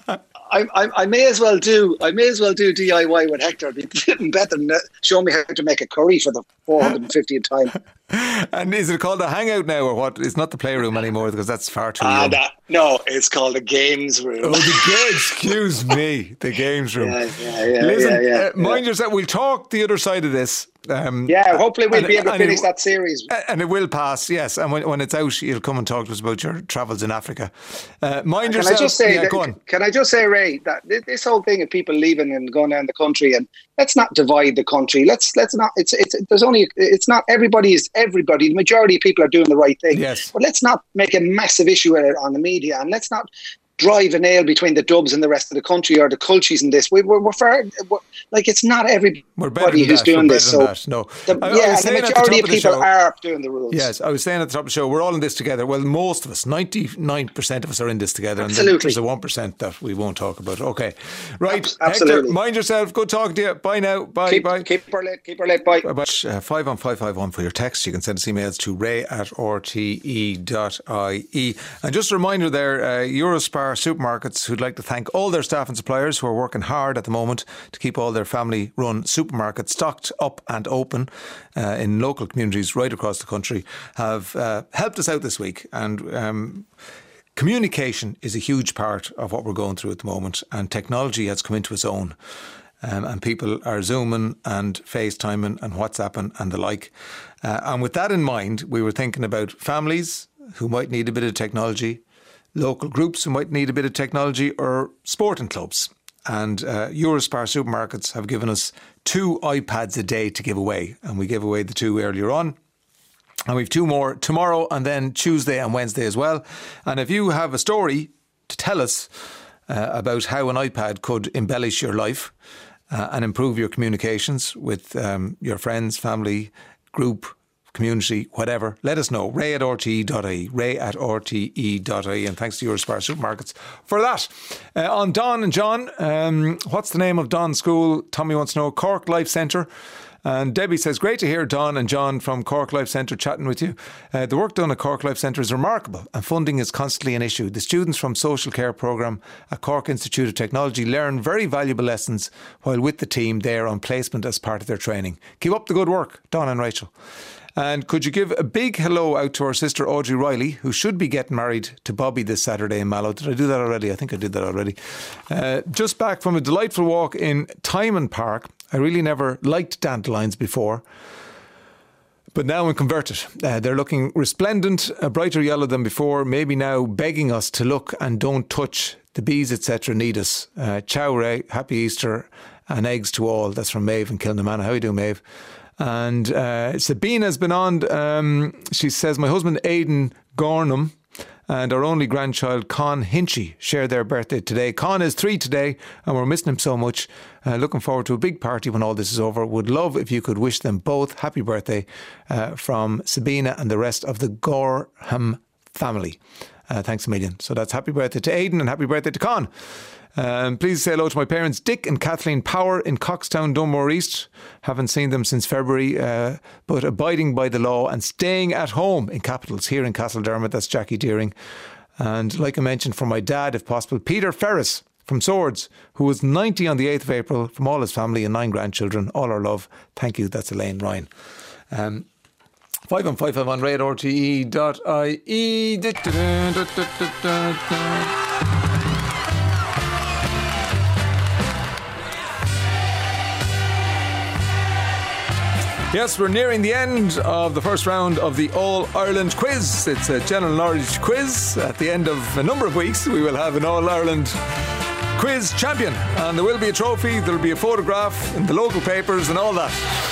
I, I, I may as well do. I may as well do D I Y with Hector. It'd be better than show me how to make a curry for the four hundred fiftieth time. And is it called a hangout now, or what? It's not the playroom anymore because that's far too. Ah, young. that, no, it's called the games room. Oh, the game. Excuse me, the games room. Yeah, yeah, yeah. Listen, yeah, yeah, uh, mind yeah. yourself. We'll talk the other side of this. Um, yeah, hopefully we'll and, be able to finish it, that series. And it will pass, yes. And when, when it's out, you'll come and talk to us about your travels in Africa. Uh, mind can yourself. I just say, yeah, that, go on. Can I just say, Ray, that this whole thing of people leaving and going down the country, and let's not divide the country. Let's let's not. It's it's there's only it's not everybody is everybody. The majority of people are doing the right thing. Yes. But let's not make a massive issue out of it on the media, and let's not drive a nail between the Dubs and the rest of the country or the cultures in this. We, we're, we're far, we're, like it's not everybody who's that. doing this. So that. No, the, I, yeah, I and the majority of, of people are doing the rules. Yes, I was saying at the top of the show, we're all in this together. Well, most of us, ninety-nine percent of us are in this together. Absolutely. And there's a one percent that we won't talk about. Okay. Right. Absolutely. Hector, mind yourself. Good talking to you. Bye now. Bye. Keep, bye. Keep her late. Keep her late. Bye. Bye. Bye. Uh, five on five five one for your text. You can send us emails to ray at r t e dot i e. And just a reminder there, uh, Eurospar supermarkets who'd like to thank all their staff and suppliers who are working hard at the moment to keep all their family-run supermarkets stocked up and open uh, in local communities right across the country, have uh, helped us out this week. And um, communication is a huge part of what we're going through at the moment, and technology has come into its own. Um, and people are Zooming and FaceTiming and WhatsApping and the like. Uh, and with that in mind, we were thinking about families who might need a bit of technology, local groups who might need a bit of technology, or sporting clubs. And uh, Eurospar supermarkets have given us two iPads a day to give away. And we gave away the two earlier on. And we've two more tomorrow and then Tuesday and Wednesday as well. And if you have a story to tell us uh, about how an iPad could embellish your life uh, and improve your communications with um, your friends, family, group, community, whatever, let us know. Ray at r t e dot i e. Ray at r t e dot i e. And thanks to Eurospar supermarkets for that. Uh, on Don and John, um, what's the name of Don's school? Tommy wants to know. Cork Life Centre. And Debbie says, great to hear Don and John from Cork Life Centre chatting with you. Uh, the work done at Cork Life Centre is remarkable and funding is constantly an issue. The students from Social Care Programme at Cork Institute of Technology learn very valuable lessons while with the team they are on placement as part of their training. Keep up the good work, Don and Rachel. And could you give a big hello out to our sister Audrey Riley, who should be getting married to Bobby this Saturday in Mallow. Did I do that already? I think I did that already. Uh, just back from a delightful walk in Timon Park. I really never liked dandelions before, but now I'm converted. Uh, they're looking resplendent, a brighter yellow than before, maybe now begging us to look and don't touch. The bees, et cetera need us. Uh, ciao, Ray. Happy Easter and eggs to all. That's from Maeve in Kilnamanagh. How you doing, Maeve? And uh, Sabine has been on. Um, she says, my husband Aidan Gornham and our only grandchild Con Hinchy share their birthday today. Con is three today and we're missing him so much. Uh, looking forward to a big party when all this is over. Would love if you could wish them both happy birthday uh, from Sabina and the rest of the Gorham family. Uh, thanks a million. So that's happy birthday to Aidan and happy birthday to Con. Um, please say hello to my parents, Dick and Kathleen Power in Coxtown, Dunmore East. Haven't seen them since February, uh, but abiding by the law and staying at home in capitals here in Castledermot. That's Jackie Deering. And like I mentioned, for my dad, if possible, Peter Ferris from Swords, who was ninety on the eighth of April, from all his family and nine grandchildren. All our love. Thank you. That's Elaine Ryan. Um, five one five five on radar T E dot I E. Yes, we're nearing the end of the first round of the All-Ireland quiz. It's a general knowledge quiz. At the end of a number of weeks, we will have an All-Ireland quiz champion. And there will be a trophy, there will be a photograph in the local papers and all that.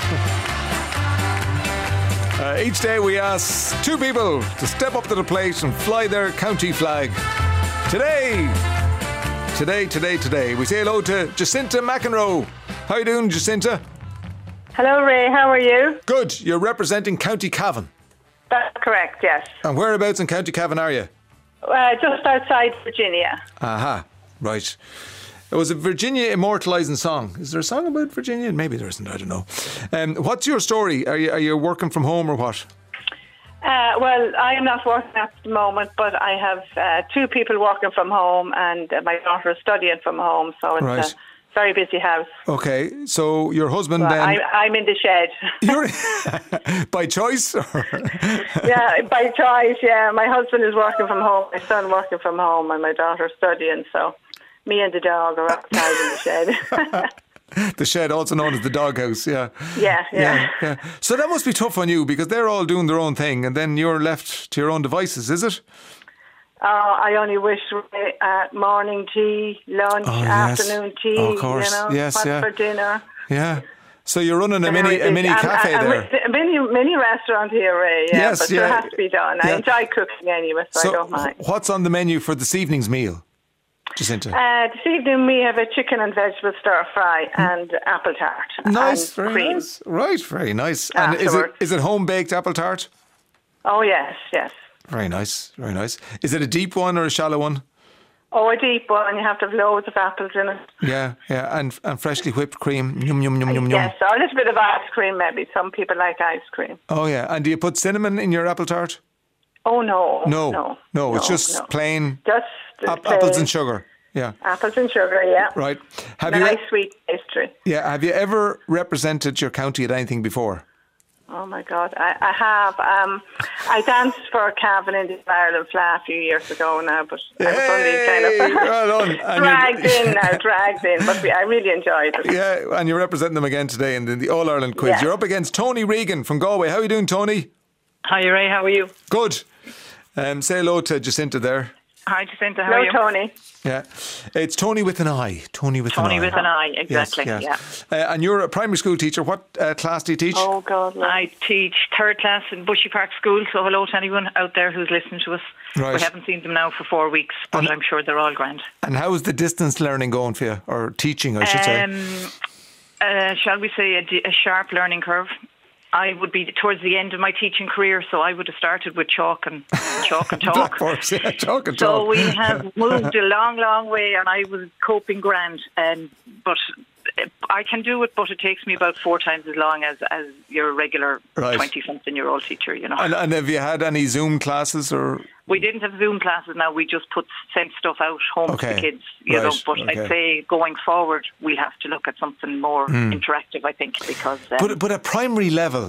uh, each day we ask two people to step up to the plate and fly their county flag. Today, today, today, today, we say hello to Jacinta McEnroe. How are you doing, Jacinta? Hello, Ray. How are you? Good. You're representing County Cavan. That's correct, yes. And whereabouts in County Cavan are you? Uh, just outside Virginia. Aha, right. It was a Virginia immortalising song. Is there a song about Virginia? Maybe there isn't, I don't know. Um, what's your story? Are you, are you working from home or what? Uh, well, I am not working at the moment, but I have uh, two people working from home and uh, my daughter is studying from home, so it's right. a very busy house. Okay, so your husband so then... I, I'm in the shed. You're by choice? Or? Yeah, by choice, yeah. My husband is working from home, my son working from home, and my daughter studying, so me and the dog are outside in the shed. The shed, also known as the doghouse, yeah. Yeah, yeah. yeah, yeah. So that must be tough on you, because they're all doing their own thing, and then you're left to your own devices, is it? Uh, I only wish uh, morning tea, lunch, oh, yes. afternoon tea, oh, of course. you know, yes, what's yeah. for dinner. Yeah. So you're running a mini a mini cafe and, there. A mini, mini restaurant here, Ray, yeah, yes, but yeah. there has to be done. Yeah. I enjoy cooking anyway, so, so I don't mind. What's on the menu for this evening's meal, Jacinta? Uh, this evening we have a chicken and vegetable stir fry and apple tart. Nice, and very cream. nice. Right, very nice. And is it is it home baked apple tart? Oh yes, yes. Very nice, very nice. Is it a deep one or a shallow one? Oh, a deep one. You have to have loads of apples in it. Yeah, yeah, and and freshly whipped cream. Yum yum yum yum yum. Yes, or a little bit of ice cream maybe. Some people like ice cream. Oh yeah, and do you put cinnamon in your apple tart? Oh no, no, no, no. It's no, just no. plain. Just ap- plain. apples and sugar. Yeah. Apples and sugar. Yeah. Right. Have nice you? Sweet pastry. Yeah. Have you ever represented your county at anything before? Oh my God, I, I have. Um, I danced for Cavan in the Ireland Flat a few years ago now, but I was only kind of well done. dragged in now, dragged in. But we, I really enjoyed it. Yeah, and you're representing them again today in the, the All Ireland quiz. Yeah. You're up against Tony Regan from Galway. How are you doing, Tony? Hi, Ray. How are you? Good. Um, say hello to Jacinta there. Hi, Jacinta. How hello, are you? Tony. Yeah, it's Tony with an I. Tony with Tony an I. with an I, exactly. Yes, yes. Yeah. Uh, and you're a primary school teacher. What uh, class do you teach? Oh God, no. I teach third class in Bushy Park School. So hello to anyone out there who's listening to us. Right. We haven't seen them now for four weeks, but and, I'm sure they're all grand. And how is the distance learning going for you, or teaching, I should um, say? Uh, shall we say a, a sharp learning curve? I would be towards the end of my teaching career, so I would have started with chalk and chalk and talk. Blackboards, yeah, chalk and so talk. So we have moved a long, long way, and I was coping grand. Um, but I can do it, but it takes me about four times as long as, as your regular twenty-something-year-old teacher, you know. And, and have you had any Zoom classes or...? We didn't have Zoom classes now. We just put sent stuff out home okay. to the kids, you right. know. But okay. I'd say going forward, we'll have to look at something more mm. interactive, I think, because... Um, but, but at primary level,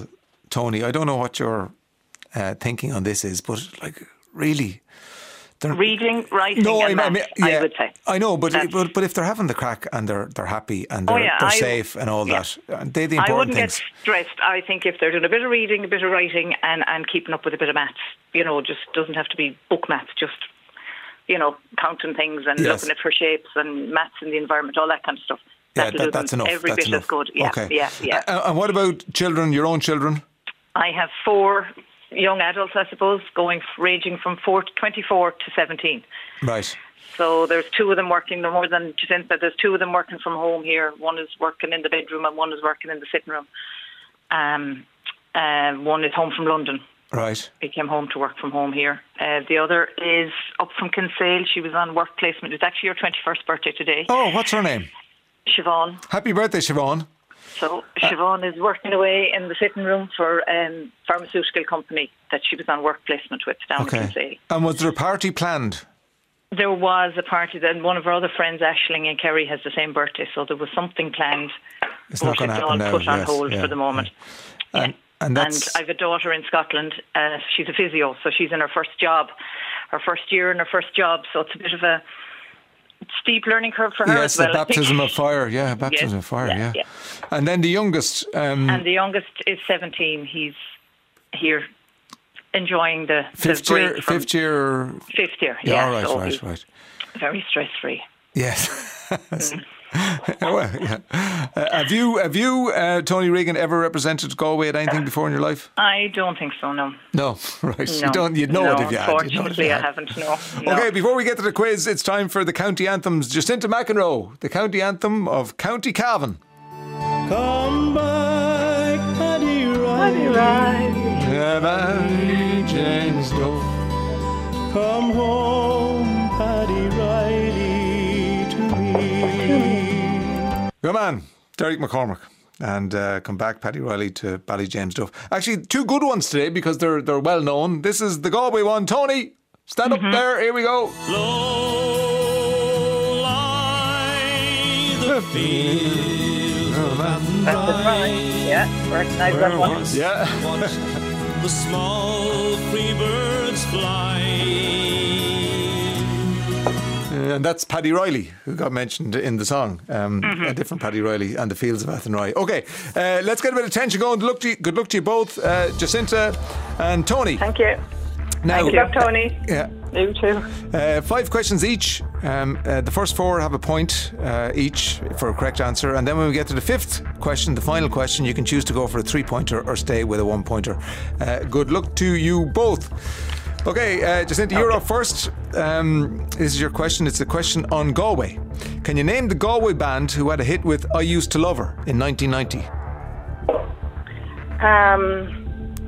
Tony, I don't know what your uh, thinking on this is, but like really. Reading, writing, no, and I, maths, I, mean, yeah, I would say. I know, but, but but if they're having the crack and they're they're happy and they're, oh, yeah, they're I, safe and all yeah. that, and they the important I wouldn't things. get stressed. I think if they're doing a bit of reading, a bit of writing, and, and keeping up with a bit of maths, you know, just doesn't have to be book maths, just, you know, counting things and yes. looking at for shapes and maths in the environment, all that kind of stuff. Yeah, that, that's enough. Every that's bit enough. as good. Yeah, okay. yeah, yeah. Uh, and what about children, your own children? I have four young adults, I suppose, going ranging from four to twenty-four to seventeen. Right. So there's two of them working, no more than Jacinta, there's two of them working from home here. One is working in the bedroom and one is working in the sitting room. Um, uh, one is home from London. Right. He came home to work from home here. Uh, the other is up from Kinsale. She was on work placement. It's actually her twenty-first birthday today. Oh, what's her name? Siobhan. Happy birthday, Siobhan. So Siobhan is working away in the sitting room for a um, pharmaceutical company that she was on work placement with down okay. in Kinsale. And was there a party planned? There was a party. Then one of our other friends, Aisling and Kerry, has the same birthday, so there was something planned. It's not going to happen all now. put on yes, hold yeah, for the moment. yeah. And, and, that's... and I have a daughter in Scotland. Uh, she's a physio, so she's in her first job, her first year in her first job. So it's a bit of a steep learning curve for her yes, as well. Yes, the baptism of fire. Yeah, baptism yes, of fire. yeah, Yeah. yeah. And then the youngest. Um, and the youngest is seventeen. He's here enjoying the fifth the year. Fifth year. Fifth year. Yeah. yeah all right. so right. Right. Very stress free. Yes. mm. well, yeah. uh, have you, have you, uh, Tony Regan, ever represented Galway at anything before in your life? I don't think so. No. No, right. No. You don't. You'd know no, it if you had. Unfortunately, you I haven't. No. no. Okay. Before we get to the quiz, it's time for the county anthems. Jacinta McEnroe, the county anthem of County Cavan. Come back, Paddy Riley. Paddy James Duff. Come home, Paddy Riley, to me. Good man, Derek McCormack. And uh, come back, Paddy Riley, to Paddy James Duff. Actually, two good ones today because they're they're well known. This is the Galway one. Tony, stand mm-hmm. up there. Here we go. Low lie the fields of Athenry. Yeah, recognize that one. Yeah. Watch the small free birds fly. And that's Paddy Riley, who got mentioned in the song. Um, mm-hmm. A different Paddy Riley and the Fields of Athenry. Okay, uh, let's get a bit of tension going. Good luck to you, good luck to you both, uh, Jacinta and Tony. Thank you. Now, Thank you, Tony. Uh, yeah. You too. Uh, five questions each. Um, uh, the first four have a point uh, each for a correct answer. And then when we get to the fifth question, the final question, you can choose to go for a three-pointer or stay with a one-pointer. Uh, good luck to you both. Okay, uh, Jacinta, you're okay. up first. Um, this is your question. It's a question on Galway. Can you name the Galway band who had a hit with I Used to Love Her in nineteen ninety? Um,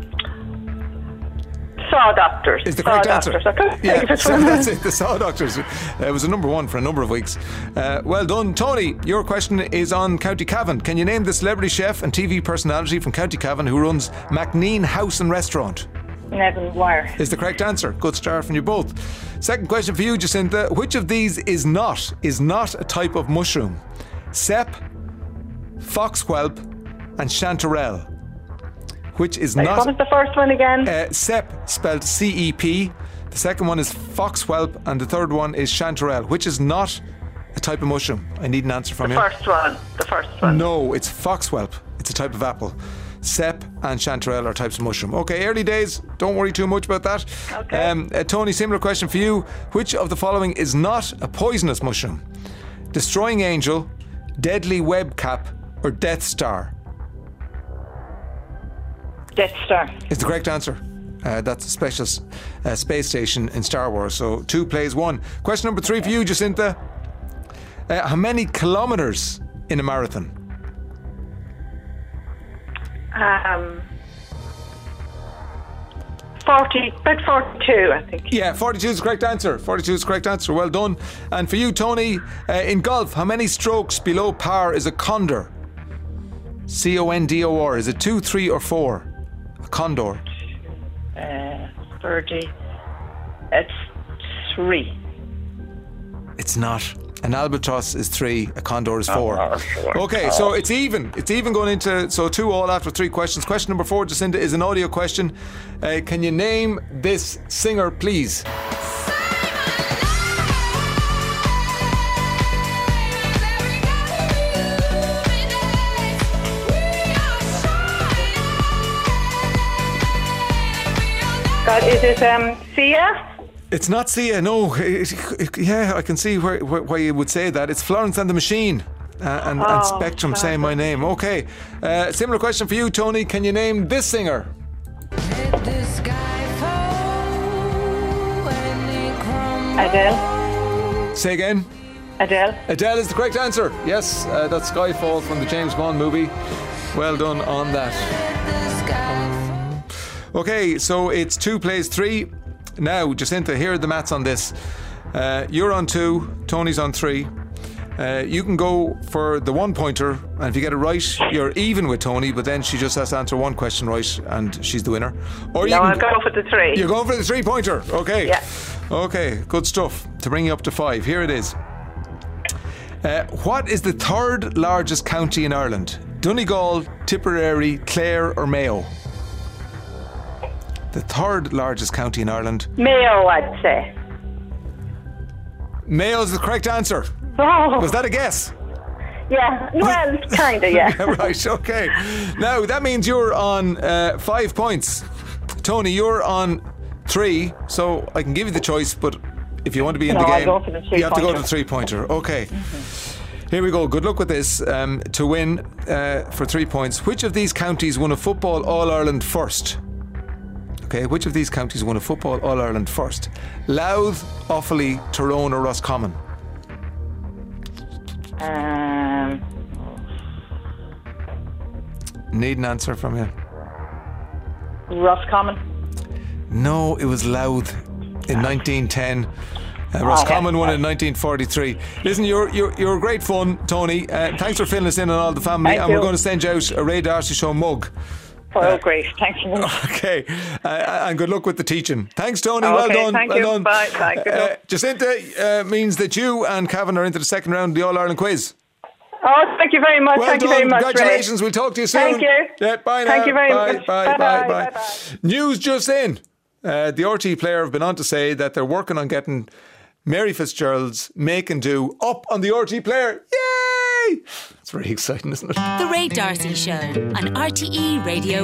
Saw Doctors. Is the correct Saw answer. Doctors. Okay. Yeah, so that's it. The Saw Doctors. Uh, it was a number one for a number of weeks. Uh, well done. Tony, your question is on County Cavan. Can you name the celebrity chef and T V personality from County Cavan who runs Macneen House and Restaurant? Nevin Wire. Is the correct answer. Good start from you both. Second question for you, Jacinta. Which of these is not is not a type of mushroom? Cep, foxwhelp and chanterelle. Which is Wait, not... What was the first one again? Uh, Cep, spelled C E P. The second one is foxwhelp and the third one is chanterelle. Which is not a type of mushroom? I need an answer from the you. The first one. The first one. No, it's foxwhelp. It's a type of apple. Cep and chanterelle are types of mushroom. Okay, early days, don't worry too much about that. Okay. Um, uh, Tony, similar question for you. Which of the following is not a poisonous mushroom? Destroying Angel, Deadly Web Cap, or Death Star? Death Star. Is the correct answer. Uh, that's a special uh, space station in Star Wars. So two plays one. Question number three for you, Jacinta. Uh, how many kilometres in a marathon? Um, forty, about forty-two, I think. Yeah, forty-two is the correct answer. forty-two is the correct answer. Well done. And for you, Tony, uh, in golf, how many strokes below par is a condor? C O N D O R. Is it two, three, or four? A condor. Uh, thirty. It's three. It's not. An albatross is three, a condor is four. Oh, sure. Okay, so it's even. It's even going into, so two all after three questions. Question number four, Jacinta, is an audio question. Uh, can you name this singer, please? God, is it um, Sia? It's not Sia, no. It, it, yeah, I can see where, where, why you would say that. It's Florence and the Machine uh, and, oh, and Spectrum God. saying my name. Okay. Uh, similar question for you, Tony. Can you name this singer? Adele. Say again? Adele. Adele is the correct answer. Yes, uh, that's Skyfall from the James Bond movie. Well done on that. Okay, so it's two plays three. Now, Jacinta, here are the maths on this. Uh, you're on two, Tony's on three. Uh, you can go for the one pointer, and if you get it right, you're even with Tony, but then she just has to answer one question right, and she's the winner. Or you no, can I'll go for the three. You're going for the three pointer, okay. Yeah. Okay, good stuff. To bring you up to five, here it is. Uh, what is the third largest county in Ireland? Donegal, Tipperary, Clare, or Mayo? The third largest county in Ireland. Mayo, I'd say. Mayo is the correct answer. Oh. Was that a guess? Yeah, well, kind of, yeah. yeah. Right, okay. Now, that means you're on uh, five points. Tony, you're on three, so I can give you the choice, but if you want to be in no, the game, I'll go for the you have to go to the three-pointer. three-pointer. Okay. Mm-hmm. Here we go. Good luck with this. Um, to win uh, for three points, which of these counties won a Football All-Ireland first? Okay, which of these counties won a Football All-Ireland first? Louth, Offaly, Tyrone or Roscommon? Um, Need an answer from you. Roscommon. No, it was Louth in nineteen ten. Uh, Roscommon won in nineteen forty-three. Listen, you're you're you're great fun, Tony. Uh, thanks for filling us in on all the family, Thank and you. we're going to send you out a Ray Darcy Show mug. Oh, Uh, great. Thanks very much. Okay, uh, and good luck with the teaching. Thanks, Tony. Okay, well done. thank well you. done. Bye. Bye. Good Uh, luck. Jacinta, uh, means that you and Cavan are into the second round of the All Ireland quiz. Oh, thank you very much. Well thank done. you very much, Congratulations. Ray. We'll talk to you soon. Thank you. Yeah, bye now. Thank you very bye, much. Bye, bye, Bye-bye. bye, bye. Bye-bye. News just in. Uh, the R T E player have been on to say that they're working on getting Mary Fitzgerald's Make and Do up on the R T E player. Yay! It's very exciting, isn't it? The Ray Darcy Show on R T E Radio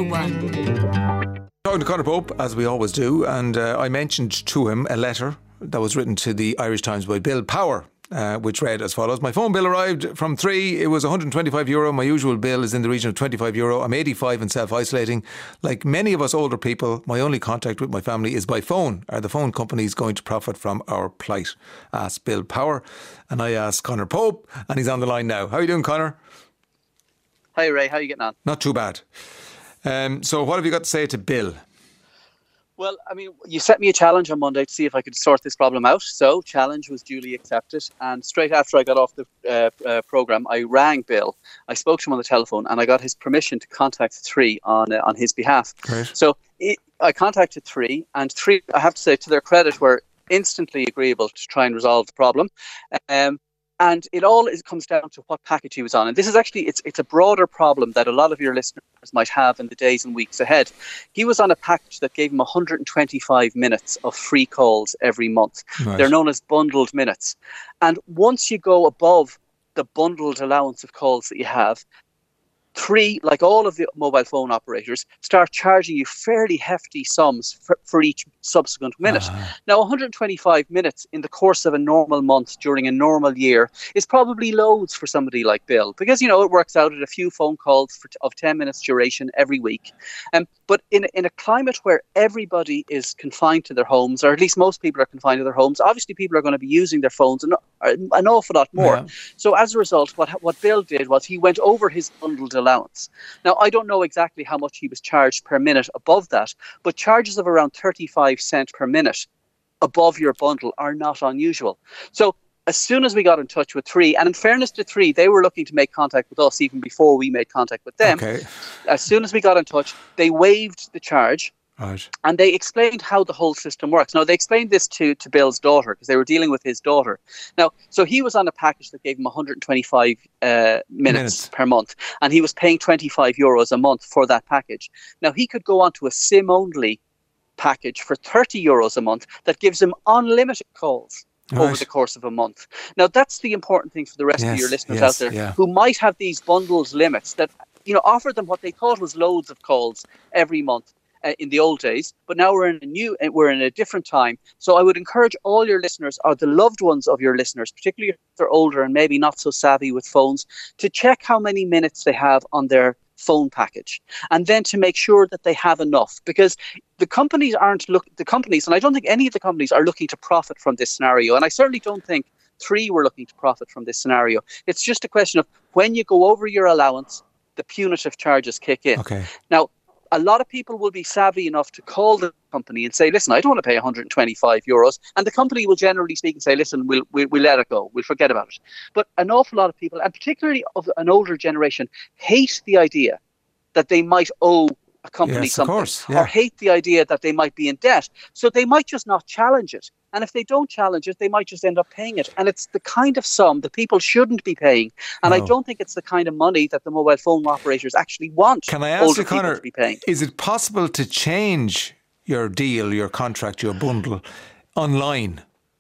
one. Talking to Conor Pope, as we always do, and uh, I mentioned to him a letter that was written to the Irish Times by Bill Power, uh, which read as follows. My phone bill arrived from three. It was one hundred twenty-five euro. My usual bill is in the region of twenty-five euro. I'm eighty-five and self-isolating. Like many of us older people, my only contact with my family is by phone. Are the phone companies going to profit from our plight? Asked Bill Power. And I asked Conor Pope, and he's on the line now. How are you doing, Conor? Hi, Ray. How are you getting on? Not too bad. Um, so what have you got to say to Bill? Well, I mean, you set me a challenge on Monday to see if I could sort this problem out. So, challenge was duly accepted. And straight after I got off the uh, uh, programme, I rang Bill. I spoke to him on the telephone and I got his permission to contact Three on uh, on his behalf. Right. So, it, I contacted Three, and Three, I have to say, to their credit, were instantly agreeable to try and resolve the problem. Um, And it all is, comes down to what package he was on. And this is actually, it's it's a broader problem that a lot of your listeners might have in the days and weeks ahead. He was on a package that gave him one hundred twenty-five minutes of free calls every month. Right. They're known as bundled minutes. And once you go above the bundled allowance of calls that you have, Three, like all of the mobile phone operators, start charging you fairly hefty sums for, for each subsequent minute. Ah. Now, one hundred twenty-five minutes in the course of a normal month during a normal year is probably loads for somebody like Bill, because, you know, it works out at a few phone calls for, of ten minutes duration every week. Um, but in, in a climate where everybody is confined to their homes, or at least most people are confined to their homes, obviously people are going to be using their phones an, an awful lot more. Yeah. So as a result, what what Bill did was he went over his bundled allowance. Now, I don't know exactly how much he was charged per minute above that, but charges of around thirty-five cents per minute above your bundle are not unusual. So as soon as we got in touch with Three, and in fairness to Three, they were looking to make contact with us even before we made contact with them. Okay. As soon as we got in touch, they waived the charge Right. And they explained how the whole system works. Now, they explained this to, to Bill's daughter because they were dealing with his daughter. Now, so he was on a package that gave him one hundred twenty-five uh, minutes, minutes per month, and he was paying twenty-five euros a month for that package. Now, he could go on to a SIM-only package for thirty euros a month that gives him unlimited calls. Right. Over the course of a month. Now, that's the important thing for the rest yes, of your listeners yes, out there yeah. who might have these bundles limits that, you know, offer them what they thought was loads of calls every month uh, in the old days. But now we're in a new, we're in a different time. So I would encourage all your listeners, or the loved ones of your listeners, particularly if they're older and maybe not so savvy with phones, to check how many minutes they have on their phone package, and then to make sure that they have enough, because the companies aren't look the companies and I don't think any of the companies are looking to profit from this scenario, and I certainly don't think Three were looking to profit from this scenario. It's just a question of when you go over your allowance, the punitive charges kick in. Okay. Now, a lot of people will be savvy enough to call the company and say, listen, I don't want to pay one hundred twenty-five euros. And the company will generally speak and say, listen, we'll, we'll, we'll let it go. We'll forget about it. But an awful lot of people, and particularly of an older generation, hate the idea that they might owe a company yes, something, of course, yeah. or hate the idea that they might be in debt. So they might just not challenge it. And if they don't challenge it, they might just end up paying it. And it's the kind of sum that people shouldn't be paying. And no. I don't think it's the kind of money that the mobile phone operators actually want. Can I ask older you, Conor, to be paying. Is it possible to change your deal, your contract, your bundle online?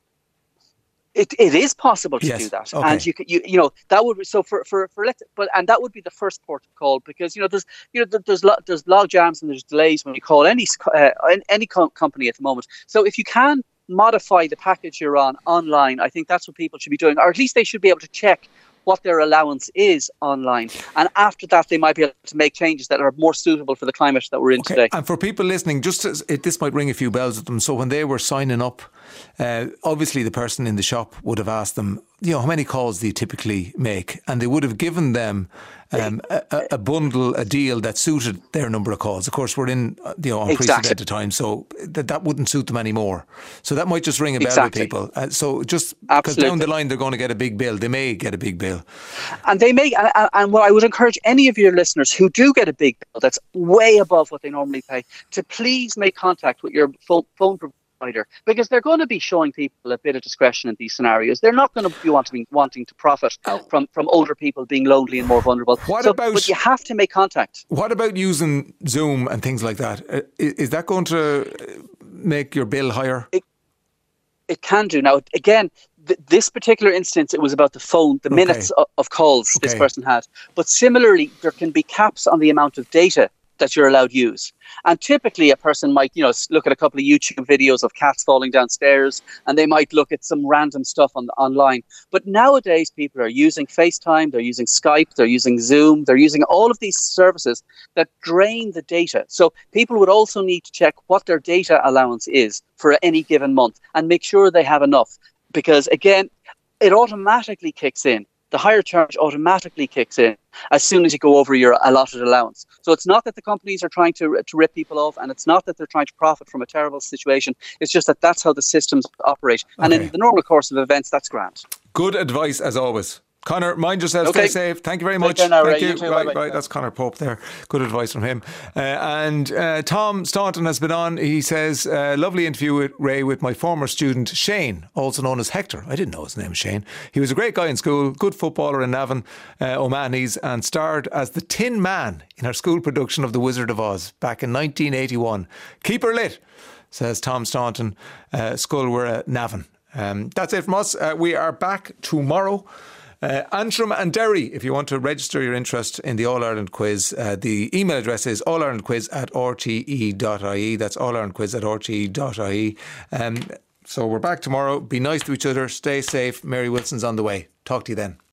It it is possible to yes. do that, okay. and you you you know that would be, so for for for let's but and that would be the first port of call, because you know there's you know there's lo, there's log jams and there's delays when you call any uh, any com- company at the moment. So if you can modify the package you're on online, I think that's what people should be doing, or at least they should be able to check what their allowance is online, and after that they might be able to make changes that are more suitable for the climate that we're in okay. today. And for people listening, just as it, this might ring a few bells with them. So when they were signing up, uh, obviously the person in the shop would have asked them, you know, how many calls do you typically make, and they would have given them um, a, a bundle, a deal that suited their number of calls. Of course, we're in you know unprecedented exactly. time, so that that wouldn't suit them anymore. So that might just ring a bell exactly. with people. Uh, so just because down the line they're going to get a big bill, they may get a big bill. And they may, and, and what I would encourage any of your listeners who do get a big bill that's way above what they normally pay, to please make contact with your phone, phone provider, because they're going to be showing people a bit of discretion in these scenarios. They're not going to be wanting, wanting to profit oh. from, from older people being lonely and more vulnerable. What so, about, but you have to make contact. What about using Zoom and things like that? Uh, is, is that going to make your bill higher? It, it can do. Now, again, th- this particular instance, it was about the phone, the okay. minutes of, of calls okay. this person had. But similarly, there can be caps on the amount of data that you're allowed to use. And typically a person might, you know, look at a couple of YouTube videos of cats falling downstairs, and they might look at some random stuff on online. But nowadays people are using FaceTime, they're using Skype, they're using Zoom, they're using all of these services that drain the data. So people would also need to check what their data allowance is for any given month and make sure they have enough. Because again, it automatically kicks in. The higher charge automatically kicks in as soon as you go over your allotted allowance. So it's not that the companies are trying to to rip people off, and it's not that they're trying to profit from a terrible situation. It's just that that's how the systems operate. And okay. in the normal course of events, that's grand. Good advice as always. Conor, mind yourself, okay. stay safe. Thank you very much. Now, Thank Ray. you. you too, right, bye-bye. right. That's Conor Pope there. Good advice from him. Uh, and uh, Tom Staunton has been on. He says, uh, lovely interview with Ray with my former student Shane, also known as Hector. I didn't know his name was Shane. He was a great guy in school, good footballer in Navan, uh, O'Mahony's, and starred as the Tin Man in our school production of The Wizard of Oz back in nineteen eighty-one. Keep her lit, says Tom Staunton, uh, Skull, we're at Navan. Um, that's it from us. Uh, we are back tomorrow. Uh, Antrim and Derry, if you want to register your interest in the All-Ireland quiz, uh, the email address is allirelandquiz at r t e dot i e. That's allirelandquiz at r t e dot i e. Um, so we're back tomorrow. Be nice to each other. Stay safe. Mary Wilson's on the way. Talk to you then.